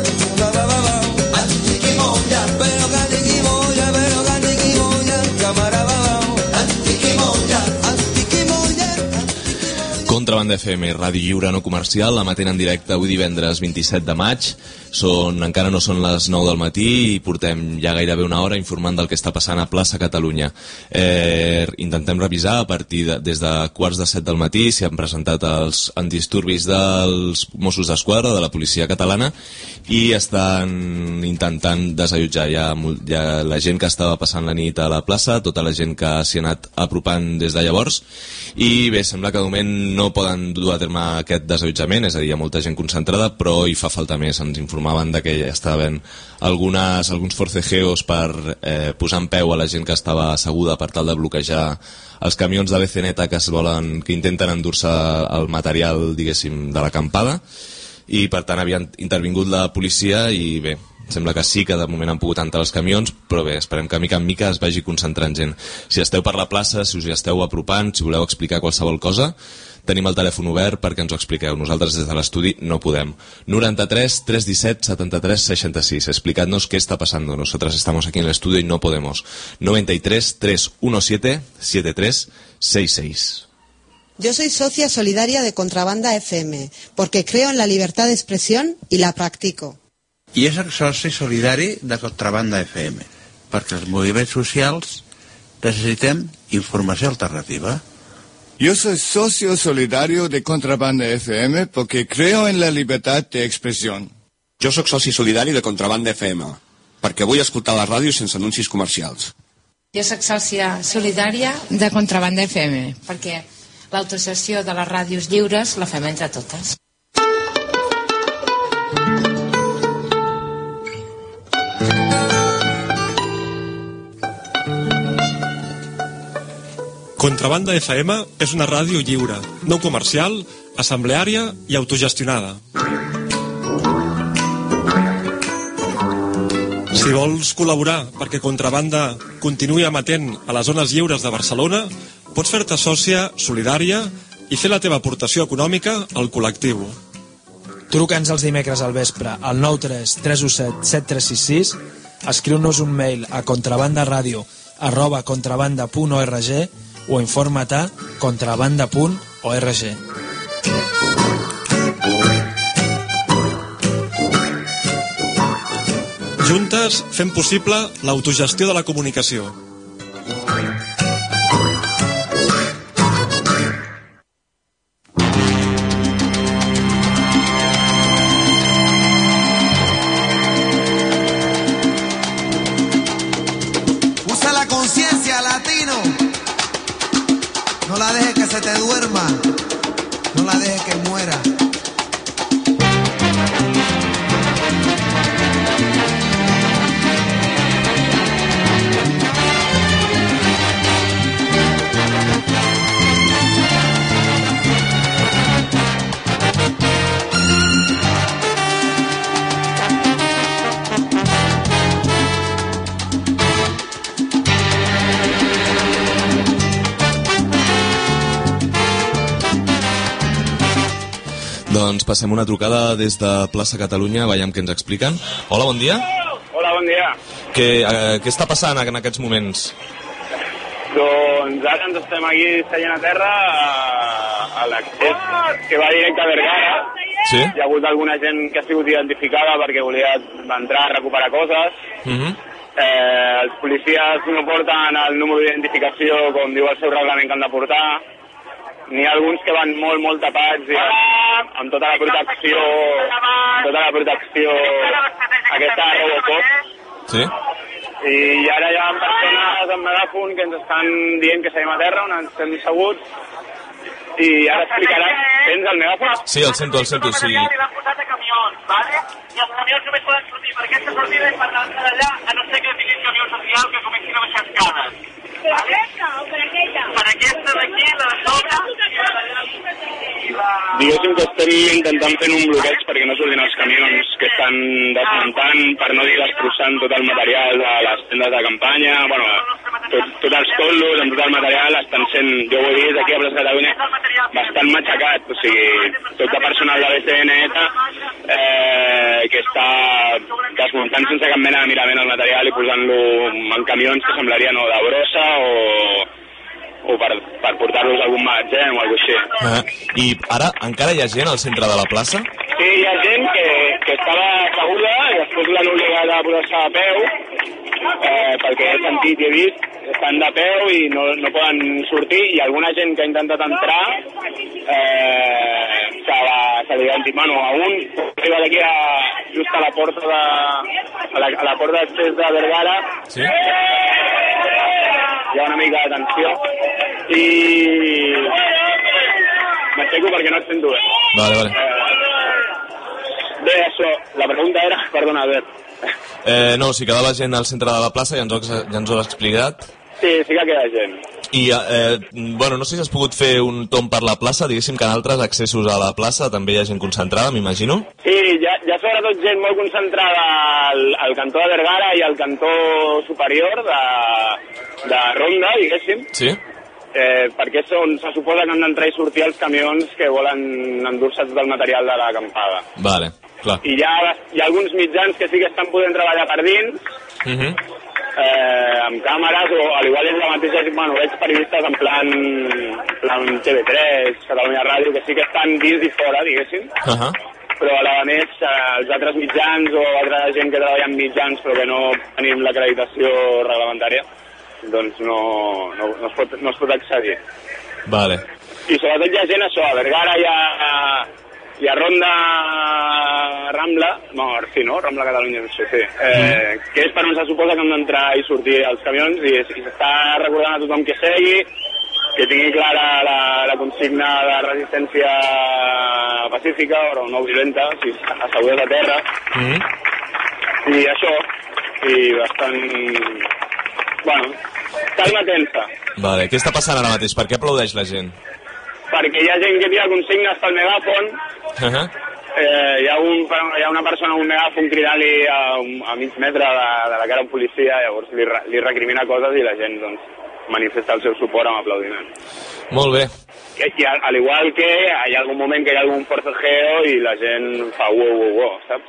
antic i molt llarg, però que antic i molt llarg, però que antic i molt llarg, camarada, antic i molt llarg, antic i molt llarg. Contrabanda FM, ràdio lliure no comercial, emetent en directe avui divendres 27 de maig. Encara no són les 9 del matí i portem ja gairebé una hora informant del que està passant a plaça Catalunya. Intentem revisar a partir des de 6:45 del matí si han presentat els antidisturbis dels Mossos d'Esquadra, de la policia catalana, i estan intentant desallotjar ja la gent que estava passant la nit a la plaça, tota la gent que s'hi ha anat apropant des de llavors. I bé, sembla que de moment no poden dur a terme aquest desallotjament, és a dir, hi ha molta gent concentrada, però hi fa falta més. Ens informa informaven que ja estaven alguns forcejeos per posar en peu a la gent que estava asseguda per tal de bloquejar els camions de BCNeta que intenten endur-se el material, diguéssim, de l'acampada, i per tant havien intervingut la policia i bé, sembla que sí que de moment han pogut entrar els camions, però bé, esperem que mica en mica es vagi concentrant gent. Si esteu per la plaça, si us hi esteu apropant, si voleu explicar qualsevol cosa, tenim el telèfon obert perquè ens ho expliqueu. Nosaltres des de l'estudi no podem. 93 317 73 66. Explicadnos qué está pasando. Nosotras estamos aquí en el estudio y no podemos. 93 317 73 66. Yo soy socia solidaria de Contrabanda FM porque creo en la libertad de expresión y la practico. I és soci solidari de Contrabanda FM, perquè els moviments socials necessitem informació alternativa. Yo soy socio solidario de Contrabanda FM porque creo en la libertad de expresión. Jo sóc soci solidari de Contrabanda FM perquè vull escoltar la ràdio sense anuncis comercials. Jo sóc sòcia solidària de Contrabanda FM perquè l'autocessió de les ràdios lliures la fem entre totes. Contrabanda FM és una ràdio lliure, no comercial, assembleària i autogestionada. Si vols col·laborar perquè Contrabanda continuï emetent a les zones lliures de Barcelona, pots fer-te sòcia solidària i fer la teva aportació econòmica al col·lectiu. Truca'ns els dimecres al vespre al 93 317 7366, escriu-nos un mail a contrabandaradio@contrabanda.org o informa't a contrabanda.org. Juntes fem possible l'autogestió de la comunicació. Usa la conciencia, latino. No la dejes que se te duerma. No la dejes que muera. Doncs passem una trucada des de Plaça Catalunya, veiem què ens expliquen. Hola, bon dia. Hola, bon dia. Què està passant en aquests moments? Doncs ara ens estem aquí seient a terra a l'accés que va directe a Vergara. Sí? Hi ha hagut alguna gent que ha sigut identificada perquè volia entrar a recuperar coses. Els policies no porten el número d'identificació com diu el seu reglament que han de portar. N'hi ha alguns que van molt tapats i amb tota la protecció aquesta Robocop. Sí? I ara hi ha persones amb megàfon que ens estan dient que seguim a terra, on ens estem asseguts, i ara explicaran. Tens el megàfon? Sí, el sento, sí. I l'han posat a camions, ¿vale? I els camions només poden sortir per aquesta sortida i per l'altra d'allà, a no ser que tinguin camió social que comencin a baixar escales. Per aquesta o per aquella? Per aquesta d'aquí, la de sobre, Diguéssim que estem intentant fer un bloqueig perquè no surtin els camions que estan desmuntant, per no dir destrossant tot el material de les tendes de campanya, bueno, tots els toldos amb tot el material estan sent, jo ho he vist aquí a Plaça Catalunya, bastant matxacat, o sigui, tot el personal de BCNeta que està desmuntant sense cap mena de mirament el material i posant-lo en camions que semblarien o de brossa o per portar-los a algun magatzem o alguna cosa així. I ara encara hi ha gent al centre de la plaça? Sí, hi ha gent que estava asseguda i després l'han obligat a posar-se a peu perquè he sentit i he vist, estan de peu i no poden sortir, i alguna gent que ha intentat entrar se li ha dit, bueno, a un arriba d'aquí just a la porta a la porta d'accés de Vergara. Sí? Hi ha una mica de tensió i m'aixeco perquè no et sento bé. Vale. Bé, això, la pregunta era... Perdona, Albert. No, si quedava gent al centre de la plaça, ja ens ho has explicat. Sí, sí que queda gent. I, bueno, no sé si has pogut fer un tomb per la plaça, diguéssim que en altres accessos a la plaça també hi ha gent concentrada, m'imagino. Sí, hi ha sobretot gent molt concentrada al cantó de Vergara i al cantó superior de Ronda, diguéssim. Sí. Perquè se suposa que han d'entrar i sortir els camions que volen endur-se tot el material de l'acampada. Vale, clar. I hi ha alguns mitjans que sí que estan podent treballar per dins, amb càmeres, o al igual és la mateixa, bueno, veig periodistes en plan TV3, Catalunya Ràdio, que sí que estan dins i fora, diguéssim, però a la més els altres mitjans o altra gent que treballa en mitjans però que no tenim l'acreditació reglamentària, doncs no es pot accedir. Vale. I sobretot hi ha gent, això, a Vergara hi ha Ronda Rambla, no, sí, no? Rambla Catalunya, no sé, sí. Que és per on se suposa que han d'entrar i sortir els camions i s'està recordant a tothom que segui, que tingui clara la consigna de resistència pacífica o no violenta, si assegudes a terra. I això, i bastant... Bueno, calma tensa. Vale, què està passant ara mateix? Per què aplaudeix la gent? Perquè hi ha gent que tira consignes pel megàfon, hi ha una persona amb un megàfon cridant-li a mig metre de la cara a un policia, llavors li recrimina coses i la gent doncs, manifesta el seu suport amb aplaudiment. Molt bé. I al igual que hi ha algun moment que hi ha algun forcejeo i la gent fa uo, saps?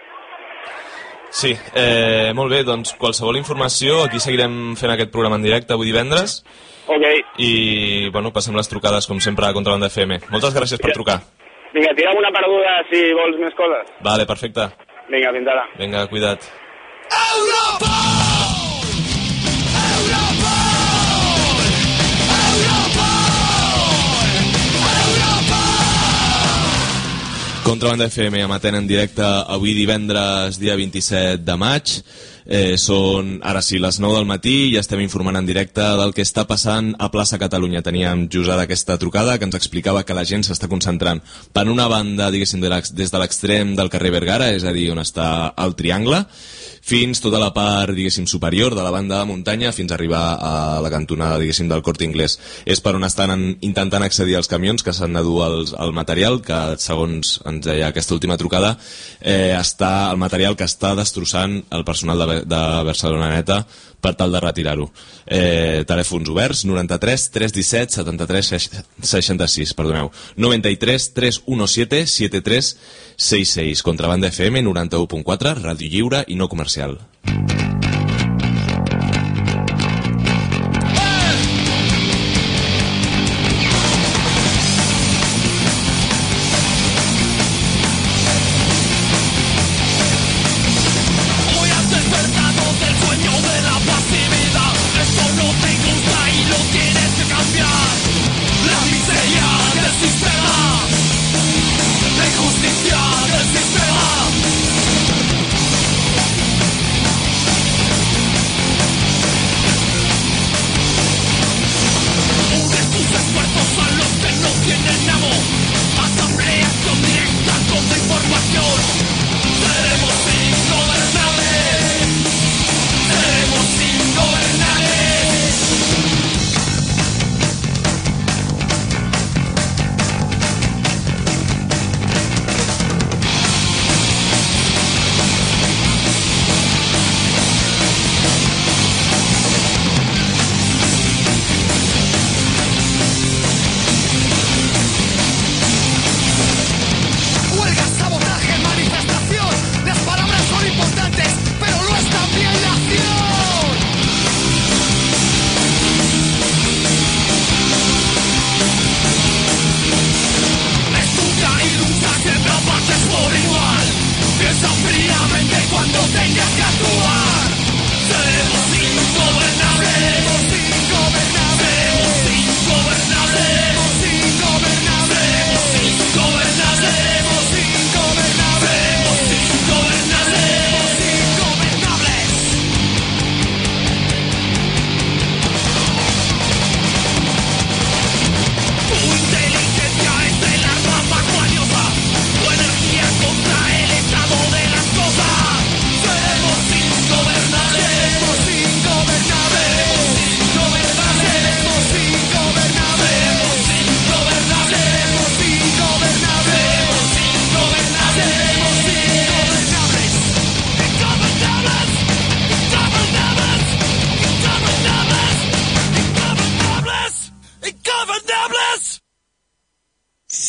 Sí, molt bé, doncs qualsevol informació, aquí seguirem fent aquest programa en directe avui divendres. Ok. I, bueno, passem les trucades, com sempre, a Contrabanda FM. Moltes gràcies per trucar. Vinga, tira'm una perduda si vols més coses. Vale, perfecte. Vinga, fins ara. Vinga, cuida't. Europa! Contrabanda FM emetent en directe avui divendres, dia 27 de maig. Són, ara sí, les 9 del matí i estem informant en directe del que està passant a Plaça Catalunya. Teníem just ara aquesta trucada que ens explicava que la gent s'està concentrant per una banda, diguéssim, des de l'extrem del carrer Vergara, és a dir, on està el Triangle, fins tota la part, diguéssim, superior de la banda de muntanya fins a arribar a la cantonada, diguéssim, del Corte Inglés. És per on estan intentant accedir els camions que s'han de dur el material, que segons ens deia aquesta última trucada, està el material que està destrossant el personal de Barcelona Neta per tal de retirar-ho. Telèfons oberts, 93 317 73 66, perdoneu, 93 317 73 66, Contrabanda FM 91.4, ràdio lliure i no comercial. Tu inteligencia es el arma más valiosa, tu energía contra el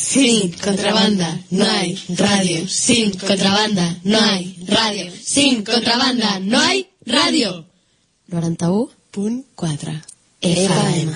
Sin contrabanda no hay radio. Sin contrabanda no hay radio. Sin contrabanda no hay radio. 91.4 FM.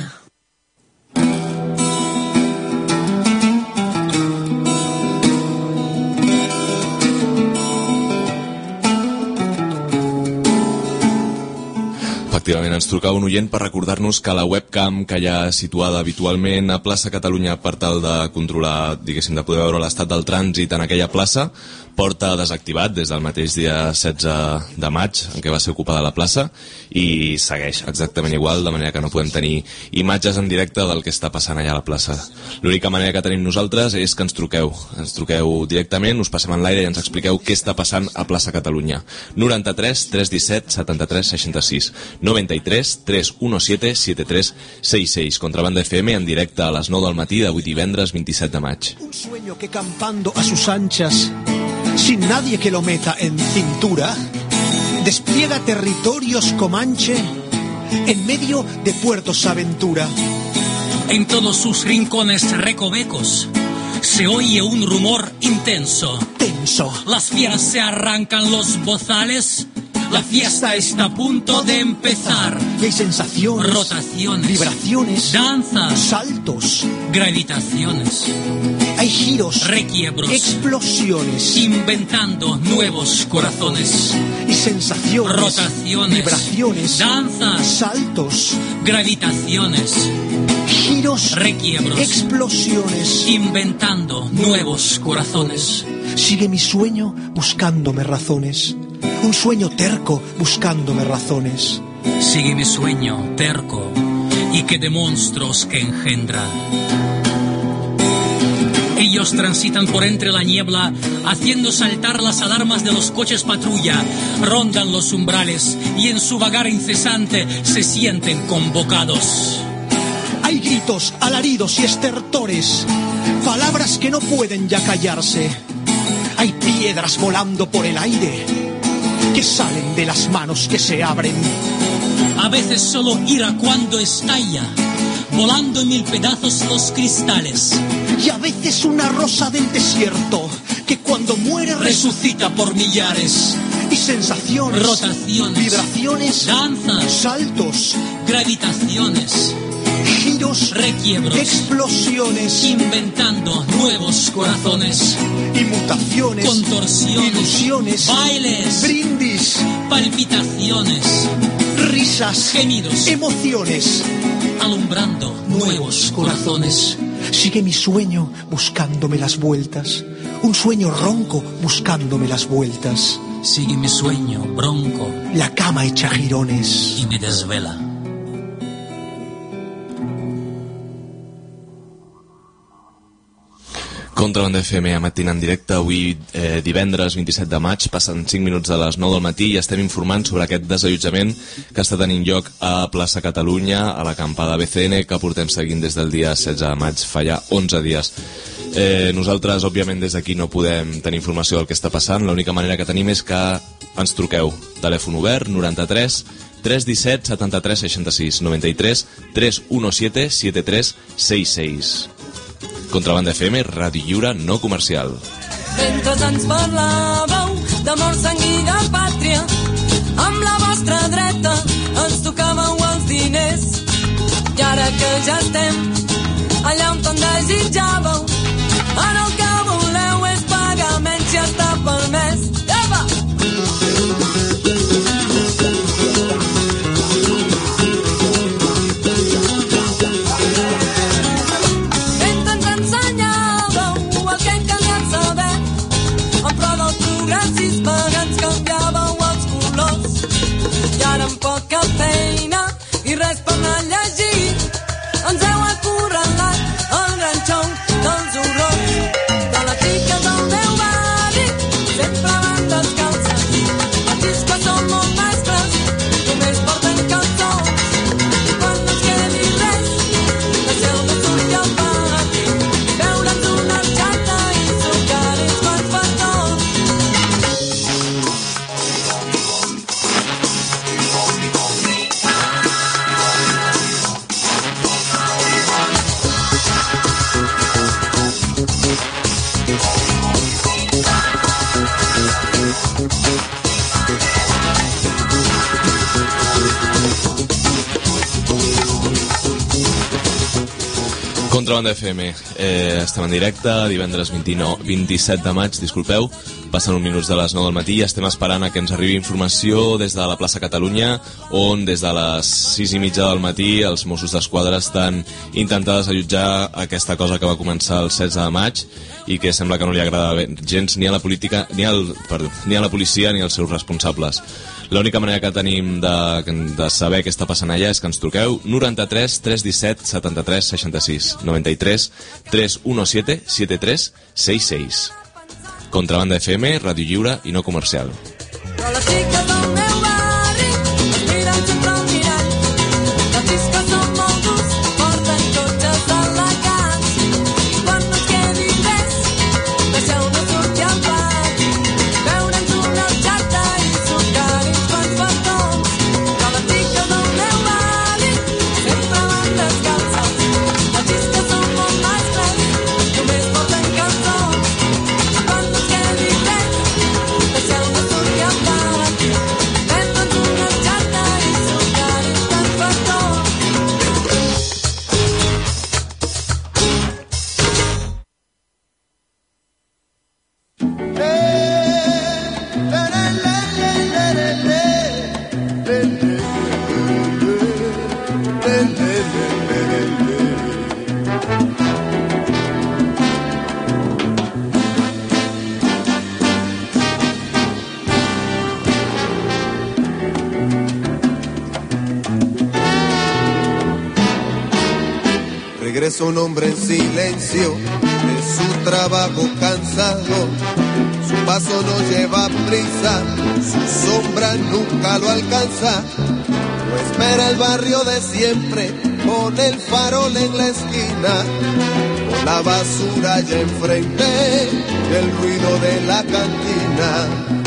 Efectivament, ens trucava un oient per recordar-nos que la webcam que hi ha situada habitualment a plaça Catalunya per tal de controlar, diguéssim, de poder veure l'estat del trànsit en aquella plaça, porta desactivat des del mateix dia 16 de maig en què va ser ocupada la plaça i segueix exactament igual, de manera que no podem tenir imatges en directe del que està passant allà a la plaça. L'única manera que tenim nosaltres és que ens truqueu directament, us passem en l'aire i ens expliqueu què està passant a plaça Catalunya. 93 317 73 66 93 317 73 66. Contrabanda FM en directe a les 9 del matí d'avui divendres 27 de maig. Un sueño que campando a sus anchas, sin nadie que lo meta en cintura, despliega territorios comanche en medio de puertos aventura. En todos sus rincones recovecos se oye un rumor intenso. Tenso. Las fieras se arrancan los bozales. La fiesta está a punto de empezar. Y hay sensaciones, rotaciones, vibraciones, danzas, saltos, gravitaciones. Hay giros, requiebros, explosiones, inventando nuevos corazones. Y sensaciones, rotaciones, vibraciones, danzas, saltos, gravitaciones. Giros, requiebros, explosiones, inventando nuevos corazones. Sigue mi sueño buscándome razones. Un sueño terco buscándome razones. Sigue mi sueño terco y que de monstruos que engendra. Ellos transitan por entre la niebla, haciendo saltar las alarmas de los coches patrulla, rondan los umbrales y en su vagar incesante se sienten convocados. Hay gritos, alaridos y estertores, palabras que no pueden ya callarse. Hay piedras volando por el aire que salen de las manos que se abren. A veces solo ira cuando estalla, volando en mil pedazos los cristales. Y a veces una rosa del desierto que cuando muere resucita por millares. Y sensaciones, rotaciones, vibraciones, danzas, saltos, gravitaciones, giros, requiebros, explosiones, inventando nuevos corazones. Y mutaciones, contorsiones, ilusiones, bailes, brindis, palpitaciones, risas, gemidos, emociones, alumbrando nuevos corazones. Sigue mi sueño buscándome las vueltas, un sueño ronco buscándome las vueltas. Sigue mi sueño bronco, la cama hecha jirones y me desvela. Contrabanda FM matina en directe avui divendres 27 de maig, passen 5 minuts de les 9 del matí i estem informant sobre aquest desallotjament que està tenint lloc a plaça Catalunya, a l'acampada BCN, que portem seguint des del dia 16 de maig, fa ja 11 dies. Nosaltres, òbviament, des d'aquí no podem tenir informació del que està passant. L'única manera que tenim és que ens truqueu. Telèfon obert, 93 317 73 66, 93 317 73 66. Contrabanda FM, ràdio lliure no comercial. Mentre ens parlàveu d'amor, sang i de pàtria, amb la vostra dreta ens tocàveu els diners. I ara que ja estem allà on te'n desitjàveu, ara el que voleu és pagar menys i està permès. Eva! Poca feina i res per anar a llegir. Ens heu acorralat el gran xou dels Contrabanda FM, estem en directe, divendres 27 de maig, disculpeu, passen uns minuts de les 9 del matí i estem esperant a que ens arribi informació des de la plaça Catalunya, on des de les 6:30 del matí els Mossos d'Esquadra estan intentant desallotjar aquesta cosa que va començar el 16 de maig i que sembla que no li agrada gens ni a la política, ni a la policia ni als seus responsables. L'única manera que tenim de saber què està passant allà és que ens truqueu 93 317 73 66 93 317 73 66. Contrabanda FM, ràdio lliure i no comercial. Regresa un hombre en silencio de su trabajo cansado. Su paso no lleva prisa, su sombra nunca lo alcanza. Lo espera el barrio de siempre, con el farol en la esquina, con la basura allá enfrente y el ruido de la cantina.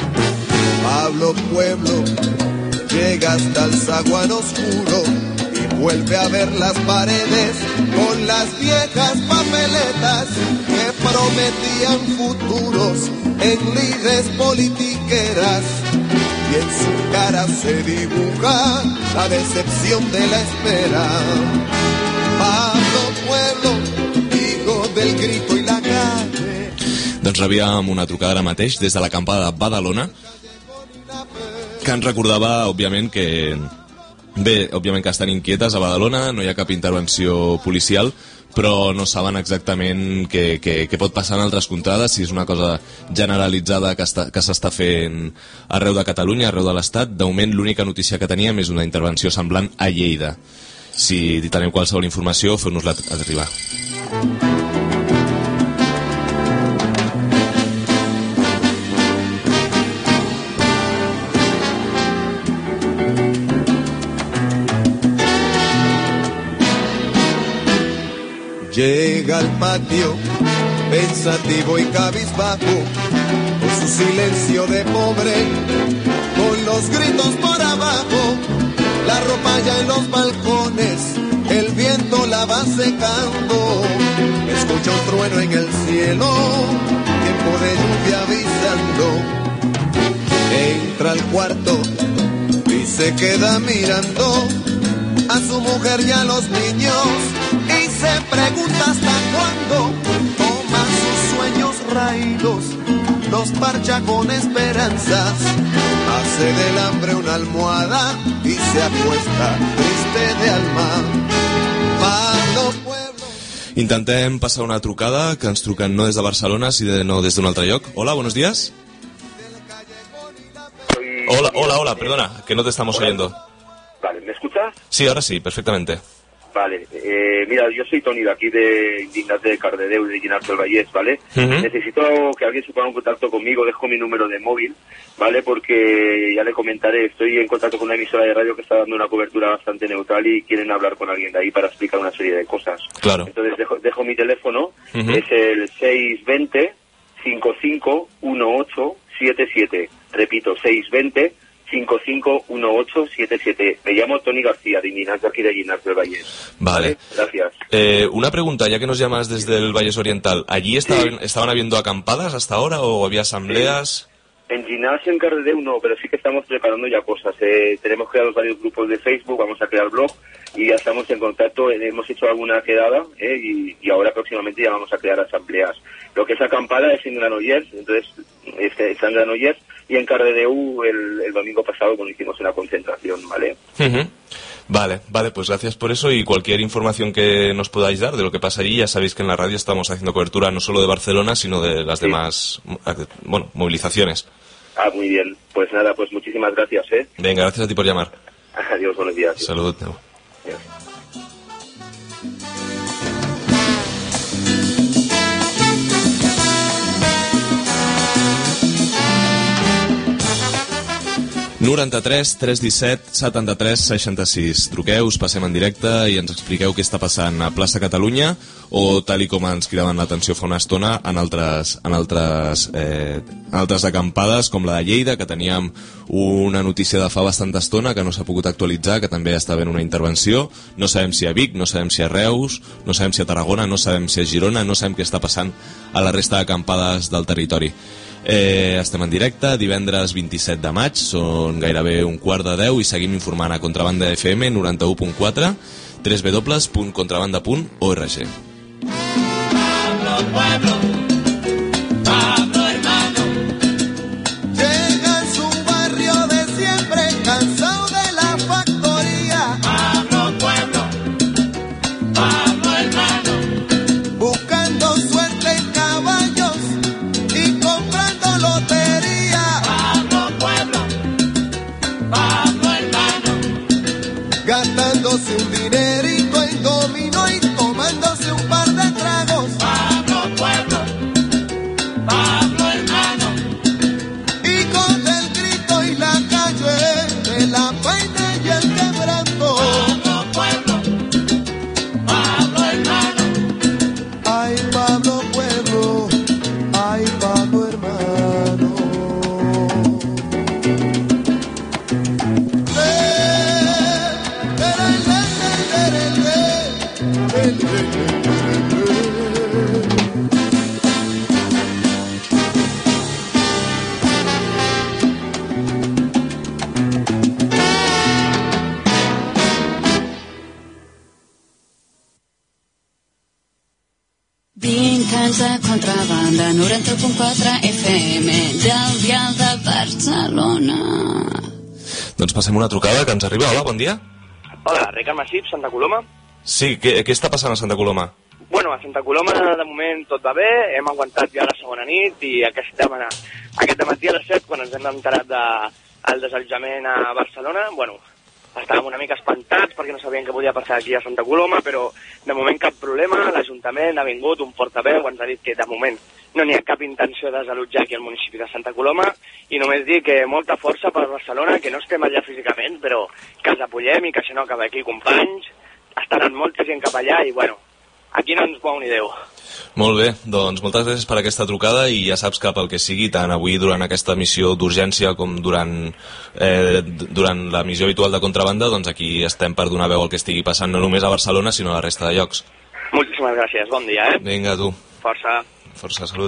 Pablo Pueblo llega hasta el zaguán oscuro y vuelve a ver las paredes con las viejas papeletas que prometían futuros en lides politiqueras, y en su cara se dibuja la decepción de la espera. Pablo Pueblo, hijo del grito y la calle. Doncs rebíem una trucada ara mateix des de l'acampada de Badalona que ens recordava, òbviament, que òbviament que estan inquietes a Badalona, no hi ha cap intervenció policial, però no saben exactament què pot passar en altres contrades, si és una cosa generalitzada que s'està fent arreu de Catalunya, arreu de l'Estat. De moment l'única notícia que teníem és una intervenció semblant a Lleida. Si teniu qualsevol informació, feu-nos-la arribar. Llega al patio, pensativo y cabizbajo, con su silencio de pobre, con los gritos por abajo, la ropa ya en los balcones, el viento la va secando, escucha un trueno en el cielo, tiempo de lluvia avisando. Entra al cuarto y se queda mirando a su mujer y a los niños, y se pregunta hasta cuándo toma sus sueños raídos, los parcha con esperanzas, hace del hambre una almohada y se acuesta triste de alma. Pablo Pueblo. Intentem passar una trucada, que ens truquen no des de Barcelona, sinó des d'un altre lloc. Hola, buenos días. Hola, perdona, que no te estamos oyendo. Vale, ¿me escuchas? Sí, ahora sí, perfectamente. Vale, mira, yo soy Toni de aquí de Indignat de Cardedeu, de Llinars del Vallès, ¿vale? Necesito que alguien se ponga en contacto conmigo, dejo mi número de móvil, ¿vale? Porque ya le comentaré, estoy en contacto con una emisora de radio que está dando una cobertura bastante neutral y quieren hablar con alguien de ahí para explicar una serie de cosas. Claro. Entonces dejo mi teléfono, es el 620 551877. Repito, 620 551877. Me llamo Toni García, de Indignat de aquí de Llinars del Vallès. Vale. Gracias. Una pregunta, ya que nos llamas desde el Vallès Oriental. ¿Allí estaban habiendo acampadas hasta ahora o había asambleas? En Llinars, en Cardedeu no, pero sí que estamos preparando ya cosas. Tenemos creados varios grupos de Facebook, vamos a crear blog y ya estamos en contacto, hemos hecho alguna quedada y ahora próximamente ya vamos a crear asambleas. Lo que es acampada es en Granollers, entonces está en Granollers, y en Cardedeu el domingo pasado cuando hicimos una concentración, ¿vale? Vale, pues gracias por eso, y cualquier información que nos podáis dar de lo que pasa allí, ya sabéis que en la radio estamos haciendo cobertura no solo de Barcelona, sino de las demás, movilizaciones. Muy bien, pues nada, pues muchísimas gracias, Venga, gracias a ti por llamar. Adiós, buenos días. Salud. Adiós. 93 317 73 66. Truqueu, us passem en directe i ens expliqueu què està passant a Plaça Catalunya, o tal i com ens cridaven l'atenció fa una estona en altres acampades com la de Lleida, que teníem una notícia de fa bastanta estona que no s'ha pogut actualitzar, que també està havent una intervenció. No sabem si a Vic, no sabem si a Reus, no sabem si a Tarragona, no sabem si a Girona, no sabem què està passant a la resta d'acampades del territori. Estem en directe, divendres 27 de maig, són gairebé 9:45 i seguim informant a Contrabanda FM 91.4, www.contrabanda.org. Llega a su barrio de siempre, cansado de la factoría. Pablo Pueblo, Pablo hermano, buscando suerte en caballos y comprando lotería. Pablo Pueblo, Pablo hermano, gastándose un dinerito en dominó y tomándose un par de tragos. Pablo Pueblo, Pablo hermano, y con el grito y la calle de la vaina y el quebranto. Pablo Pueblo, Pablo hermano, ay Pablo Pueblo, ay Pablo hermano. Vintage de Contrabanda 90.4 FM del dial de Barcelona. Doncs passem una trucada que ens arriba. Hola, bon dia. Hola, Ricard Massip, Santa Coloma. Sí, què està passant a Santa Coloma? Bueno, a Santa Coloma de moment tot va bé, hem aguantat ja la segona nit i aquest matí a les 7, quan ens hem enterat del desallotjament a Barcelona, bueno, estàvem una mica espantats perquè no sabíem què podia passar aquí a Santa Coloma, però de moment cap problema, l'Ajuntament ha vingut, un portaveu ens ha dit que de moment no n'hi ha cap intenció de desallotjar aquí al municipi de Santa Coloma, i només dir que molta força per Barcelona, que no estem allà físicament, però que els apoyem i que això no acaba aquí, companys, estaran molta gent cap allà i bueno, aquí no ens mou ni Déu. Molt bé, doncs moltes gràcies per aquesta trucada, i ja saps que pel que sigui, tant avui durant aquesta missió d'urgència com durant la missió habitual de Contrabanda, doncs aquí estem per donar veu al que estigui passant no només a Barcelona sinó a la resta de llocs. Moltíssimes gràcies, bon dia, Vinga, tu. Força. Força, salut.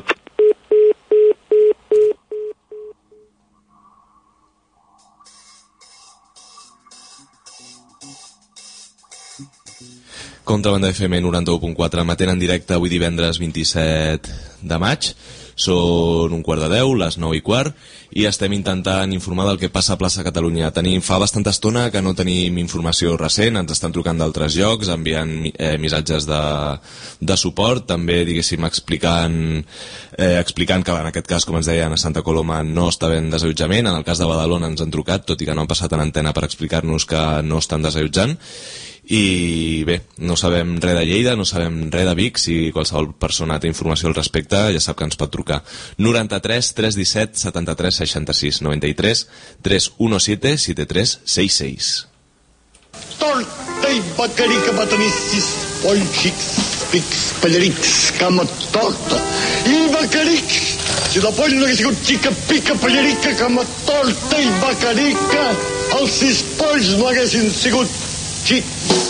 Contrabanda FM 91.4, emetent en directe avui divendres 27 de maig. Són 9:45, les 9:15, i estem intentant informar del que passa a Plaça Catalunya. Fa bastanta estona que no tenim informació recent, ens estan trucant d'altres llocs, enviant missatges de suport, també, diguéssim, explicant que en aquest cas, com ens deien, a Santa Coloma no està ben desallotjament. En el cas de Badalona ens han trucat, tot i que no han passat en antena per explicar-nos que no estan desallotjant. I bé, no sabem res de Lleida, no sabem res de Vic. Si qualsevol persona té informació al respecte ja sap que ens pot trucar. 93 317 73 66, 93 317 73 66. Torta i bacarica batanissis, polxics, pics, pallerics, cama torta i bacarics. Si la poll no hagués sigut xica, pica, pallerica, cama torta i bacarica, els 6 polls no haguessin sigut xic.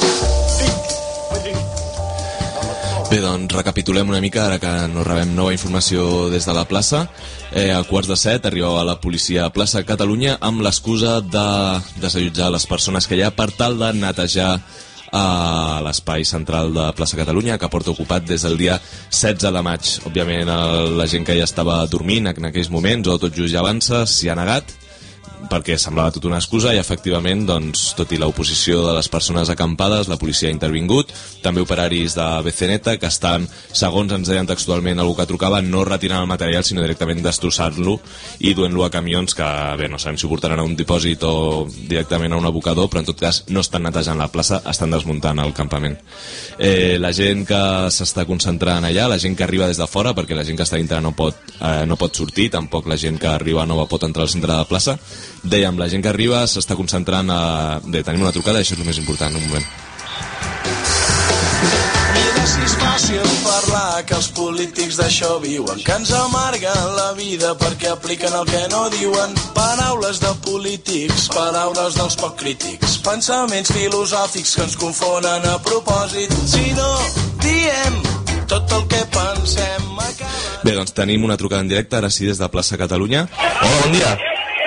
Bé, doncs recapitulem una mica, ara que no rebem nova informació des de la plaça. A 6:45 arribava la policia a Plaça Catalunya amb l'excusa de desallotjar les persones que hi ha per tal de netejar a l'espai central de Plaça Catalunya, que porta ocupat des del dia 16 de maig. Òbviament la gent que ja estava dormint en aquells moments o tot just ja avança s'hi ha negat, perquè semblava tota una excusa i efectivament, doncs, tot i l'oposició de les persones acampades, la policia ha intervingut, també operaris de BCNeta que estan, segons ens deien textualment algú que trucava, no retirant el material sinó directament destrossant-lo i duent-lo a camions que, bé, no sabem si ho portaran a un dipòsit o directament a un abocador, però en tot cas no estan netejant la plaça, estan desmuntant el campament. La gent que s'està concentrant allà, la gent que arriba des de fora, perquè la gent que està dintre no pot sortir, tampoc la gent que arriba nova pot entrar al centre de la plaça. Dèiem, la gent que arriba s'està concentrant a... Bé, tenim una trucada, això és el més important, un moment. Mira si és fàcil parlar, que els polítics d'això viuen, que ens amarguen la vida perquè apliquen el que no diuen. Paraules de polítics, paraules dels poc crítics, pensaments filosòfics que ens confonen a propòsit. Si no diem tot el que pensem... Bé, doncs tenim una trucada en directe, ara sí, des de Plaça Catalunya. Hola, bon dia.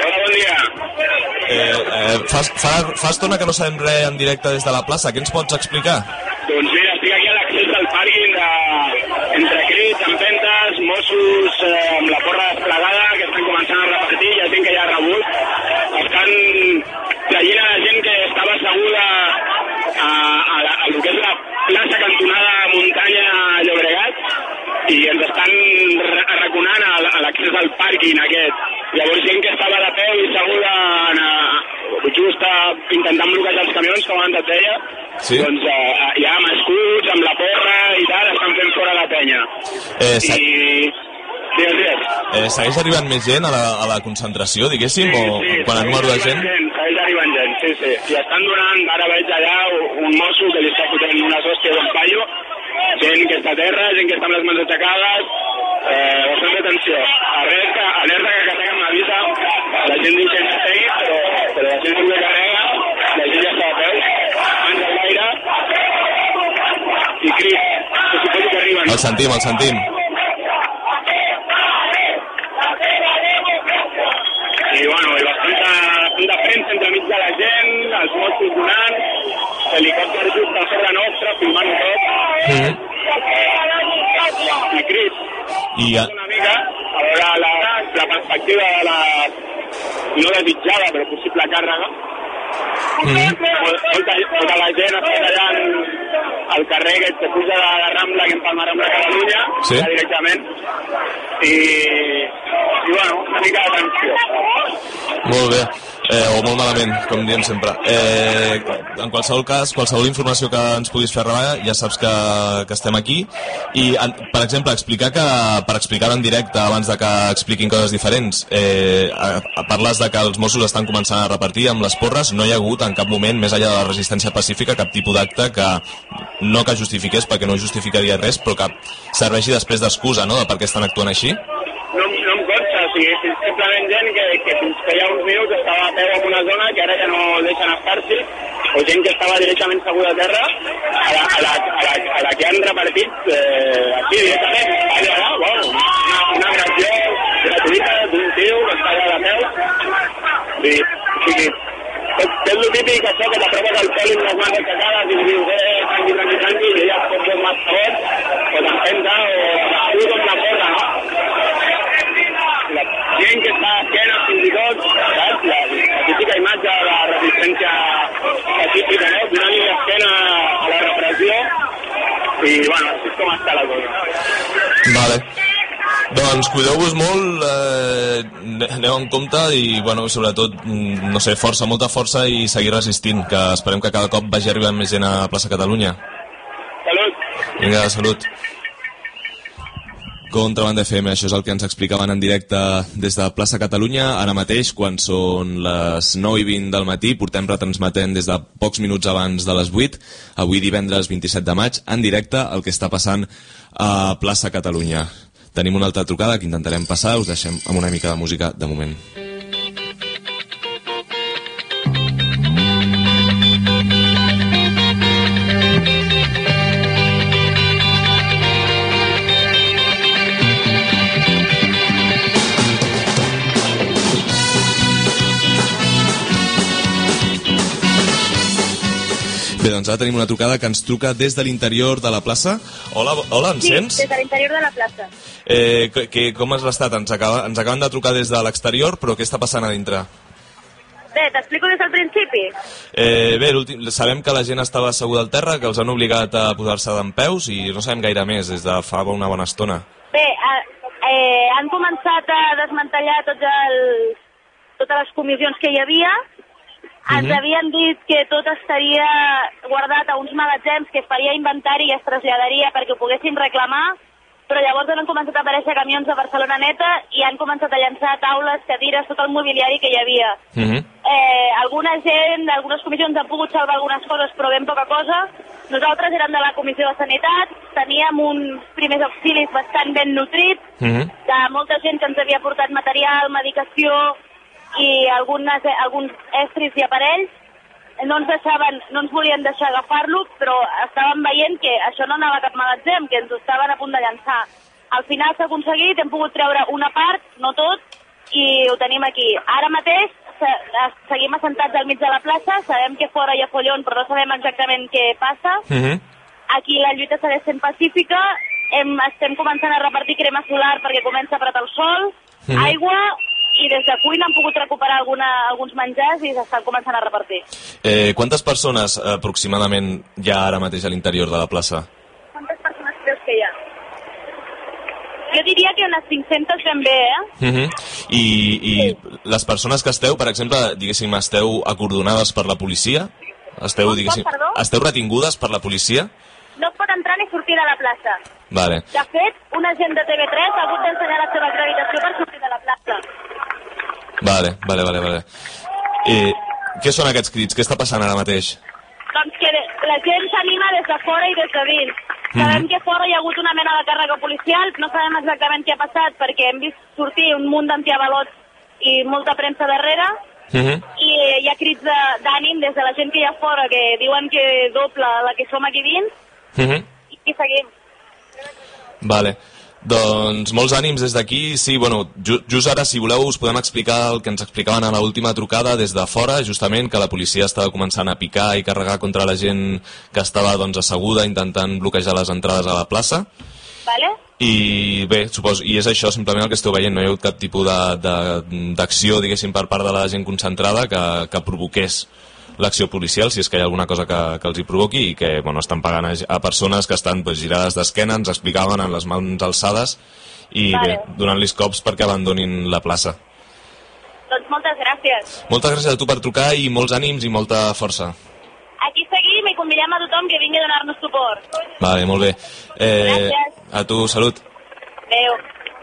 Fa estona que no sabem res en directe des de la plaça. Què ens pots explicar? Doncs mira, estic aquí a l'accés del pàrquing entre crits, empentes, Mossos amb la porra desplegada que estan començant a repartir, hi ha gent que ja ha rebut. Estan traient a la gent que estava asseguda a lo que és la plaça cantonada Muntanya Llobregat i ens estan arraconant a l'accés al pàrquing aquest. Llavors gent que estava de peu i asseguda just intentant bloquejar els camions, com abans et deia, sí? Doncs ja amb escuts, amb la porra i tal, estan fent fora la penya. Segueix arribant més gent a la concentració, diguéssim, o quan el número de gent? Segueix arribant gent, sí. I estan donant, ara veig allà un mosso que li està fotent unes hòsties d'un paio, gent que està a terra, gent que està amb les mans aixecades, bastant d'atenció. Alerta que carreguen l'avisa, la gent diu que no segui, però la gent que carrega, la gent ja està a peu, mans al l'aire, i crits, que suposo que arriben. El sentim. I bueno, i bastanta defensa entremig de la gent, els Mossos donant, helicòpters just a sobre nostra, filmant-ho tot, i crits. Una mica, a veure la perspectiva de la no desitjada, però possible càrrega. Tota la gent està tallant el carrer que puja de la Rambla, que empalmarà amb la Catalunya, sí? Directament, i bueno, una mica de tensió. Molt bé, o molt malament, com diem sempre. En qualsevol cas, qualsevol informació que ens puguis fer arribar, ja saps que estem aquí, i per exemple, per explicar en directe abans de que expliquin coses diferents, parles de que els Mossos estan començant a repartir amb les porres, no hi ha hagut en cap moment, més enllà de la resistència pacífica, cap tipus d'acte que no que justifiqués, perquè no justificaria res, però que serveixi després d'excusa, no?, de per què estan actuant així? No em consta, o sigui, simplement gent que fins feia uns minuts estava a peu en una zona que ara ja no deixen estar-s'hi, o gent que estava directament seguda a terra, a la que han repartit aquí directament, allà, una agressió gratuïta d'un tio que està allà de peu, o sigui, és el típic això que t'apropes al poli amb les mans aixecades i dius, tranqui, i ella es pot fer més segons, o t'empenta, o t'ajuda amb la porra, no? La gent que està a esquena fins i tot, saps? La típica imatge de la resistència pacífica, no? Donant-li l'esquena a la repressió, i bueno, així és com està la cosa. Vale. Doncs cuideu-vos molt, aneu en compte i, bueno, sobretot, no sé, força, molta força i seguir resistint, que esperem que cada cop vagi arribant més gent a Plaça Catalunya. Salut! Vinga, salut. Contrabanda FM, això és el que ens explicaven en directe des de Plaça Catalunya. Ara mateix, quan són les 9:20 del matí, portem retransmetent des de pocs minuts abans de les 8, avui divendres 27 de maig, en directe el que està passant a Plaça Catalunya. Tenim una altra trucada que intentarem passar, us deixem amb una mica de música de moment. Bé, doncs ara tenim una trucada que ens truca des de l'interior de la plaça. Hola, em sents? Sí, des de l'interior de la plaça. Com has estat? Ens acaben de trucar des de l'exterior, però què està passant a dintre? Bé, t'explico des del principi. Bé, sabem que la gent estava asseguda al terra, que els han obligat a posar-se dempeus i no sabem gaire més des de fa una bona estona. Bé, han començat a desmantellar totes les comissions que hi havia. Ens havien dit que tot estaria guardat a uns magatzems, que es faria inventari i es traslladaria perquè ho poguessin reclamar, però llavors han començat a aparèixer camions de Barcelona Neta i han començat a llançar taules, cadires, tot el mobiliari que hi havia. Alguna gent, algunes comissions han pogut salvar algunes coses, però ben poca cosa. Nosaltres érem de la Comissió de Sanitat, teníem uns primers auxilis bastant ben nutrits, de molta gent que ens havia portat material, medicació i alguns estris i aparells. No ens volien deixar agafar-lo, però estàvem veient que això no anava a cap magatzem, que ens ho estaven a punt de llançar. Al final s'ha aconseguit, hem pogut treure una part, no tot, i ho tenim aquí. Ara mateix seguim assentats al mig de la plaça, sabem que fora hi ha follon, però no sabem exactament què passa. Aquí la lluita segueix sent pacífica, estem començant a repartir crema solar perquè comença a apretar el sol, aigua, i des de cuina han pogut recuperar alguns menjars i s'estan començant a repartir. Quantes persones aproximadament hi ha ara mateix a l'interior de la plaça? Quantes persones creus que hi ha? Jo diria que unes 500 ben bé, I les persones que esteu, per exemple, diguéssim, esteu acordonades per la policia? Esteu retingudes per la policia? No es pot entrar ni sortir de la plaça. Vale. De fet, un agent de TV3 ha hagut d'ensenyar la seva acreditació per sortir de la plaça. Vale. Què són aquests crits? Què està passant ara mateix? Doncs que la gent s'anima des de fora i des de dins. Sabem que fora hi ha hagut una mena de càrrega policial, no sabem exactament què ha passat perquè hem vist sortir un munt d'antiavalots i molta premsa darrere, i hi ha crits d'ànim des de la gent que hi ha fora que diuen que doble la que som aquí dins, i aquí seguim. Vale. Doncs molts ànims des d'aquí. Sí, bueno, just ara, si voleu, us podem explicar el que ens explicaven a l'última trucada des de fora, justament que la policia estava començant a picar i carregar contra la gent que estava asseguda intentant bloquejar les entrades a la plaça. Vale. I bé, suposo, i és això simplement el que esteu veient, no hi ha hagut cap tipus d'acció, diguéssim, per part de la gent concentrada que provoqués l'acció policial, si és que hi ha alguna cosa que els hi provoqui, i que estan pagant a persones que estan girades d'esquena, ens explicaven, amb les mans alçades, i bé, donant-los cops perquè abandonin la plaça. Doncs moltes gràcies. Moltes gràcies a tu per trucar i molts ànims i molta força. Aquí seguim i convidem a tothom que vingui a donar-nos suport. Vale, molt bé. Gràcies. A tu, salut. Adéu.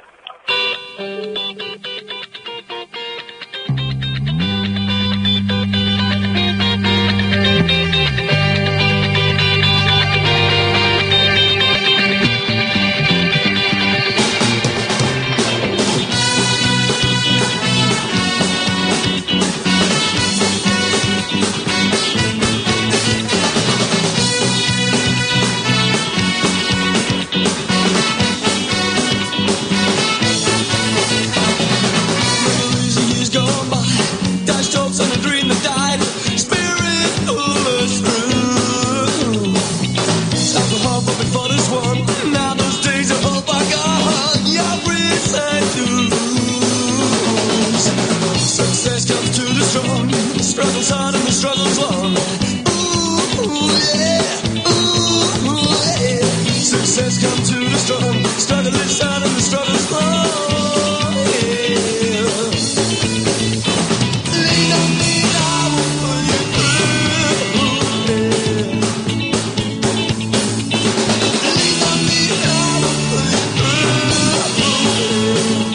Struggles hard and the struggles long. Ooh, yeah. Ooh, yeah. Success comes to the strong. Struggle is hard and the struggles long. Yeah. Lean on me, I will pull you through. Yeah. Lean on me, I will pull you through.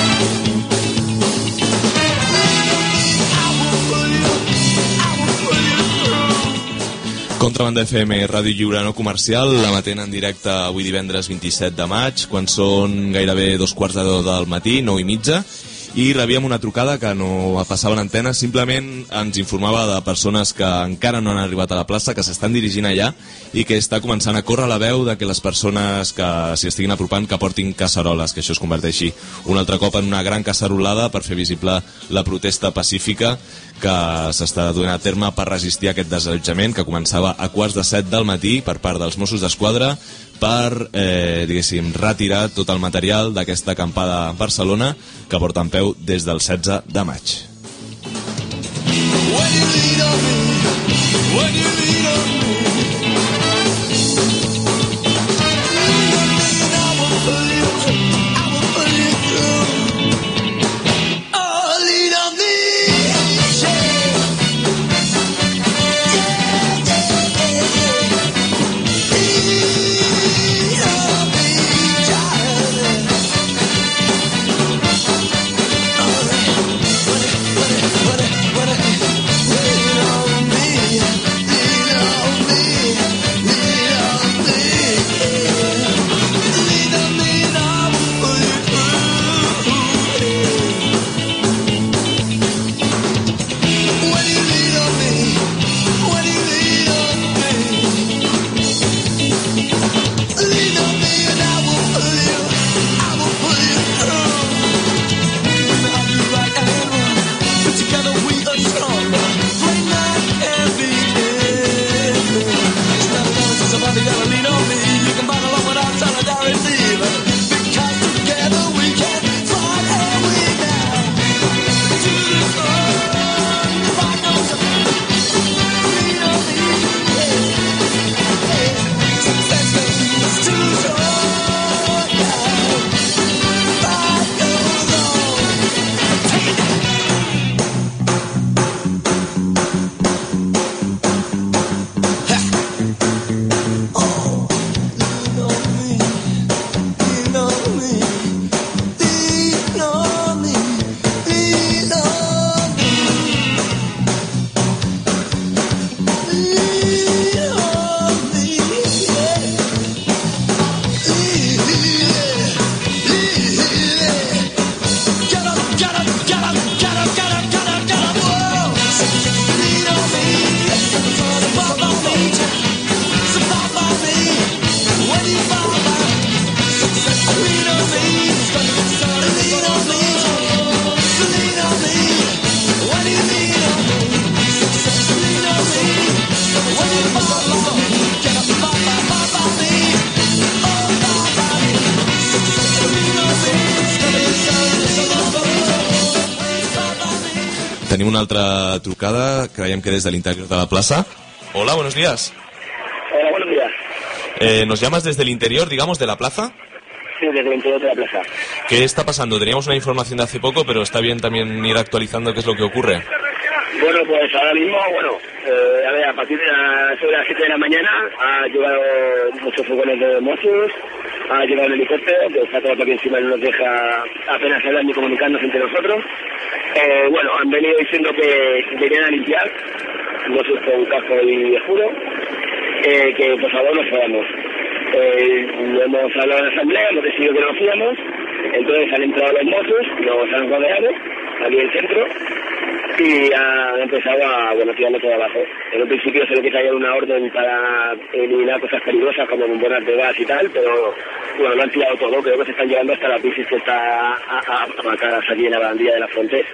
Contrabanda FM, ràdio lliure no comercial, l'emetent en directe avui divendres 27 de maig, quan són gairebé 2:15 del matí, 9:30, i rebíem una trucada que no passava en antena, simplement ens informava de persones que encara no han arribat a la plaça, que s'estan dirigint allà i que està començant a córrer la veu de que les persones que s'hi estiguin apropant que portin casseroles, que això es converteixi un altre cop en una gran casserolada per fer visible la protesta pacífica que s'està donant a terme per resistir aquest desallotjament que començava a 6:45 del matí per part dels Mossos d'Esquadra per, diguéssim, retirar tot el material d'aquesta acampada a Barcelona que porta en peu des del 16 de maig. Tenim una altra trucada, creiem que des de l'interior de la plaza. Hola, buenos días. Hola, buenos días. ¿Nos llamas desde el interior, digamos, de la plaza? Sí, desde el interior de la plaza. ¿Qué está pasando? Teníamos una información de hace poco, pero está bien también ir actualizando qué es lo que ocurre. Bueno, pues ahora mismo, a partir de las 7 de la mañana ha llegado muchos furgones de Mossos, ha llegado el helicóptero, que está todo aquí encima y no nos deja apenas hablar ni comunicarnos entre nosotros. Han venido diciendo que venían a limpiar, Mossos con casco y escudo, que por favor nos fuéramos. Hemos hablado en la asamblea, hemos decidido que nos íbamos, entonces han entrado los Mossos, nos han rodeado aquí en el centro y han empezado a tirarlo todo abajo. En un principio se le que traía una orden para eliminar cosas peligrosas como bombonas de gas y tal, pero lo han tirado todo. Creo que se están llevando hasta la crisis que está a marcar aquí en la barandilla de la frontera.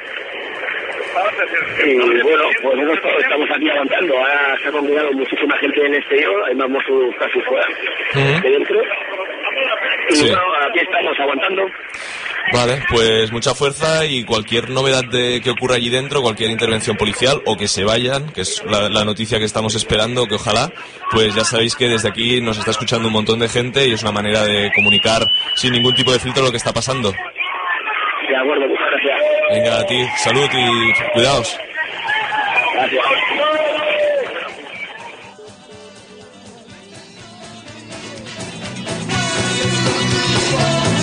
Y pues nosotros estamos aquí aguantando. Ahora se ha congregado muchísima gente en el exterior, hay más Mossos casi fuera de dentro. Y Sí. aquí estamos aguantando. Vale, pues mucha fuerza y cualquier novedad que ocurra allí dentro, cualquier intervención policial o que se vayan, que es la noticia que estamos esperando, que ojalá, pues ya sabéis que desde aquí nos está escuchando un montón de gente y es una manera de comunicar sin ningún tipo de filtro lo que está pasando. De acuerdo, muchas gracias. Venga, a ti, salud y cuidaos. Gracias.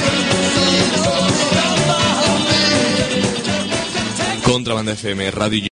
Contrabanda FM, Radio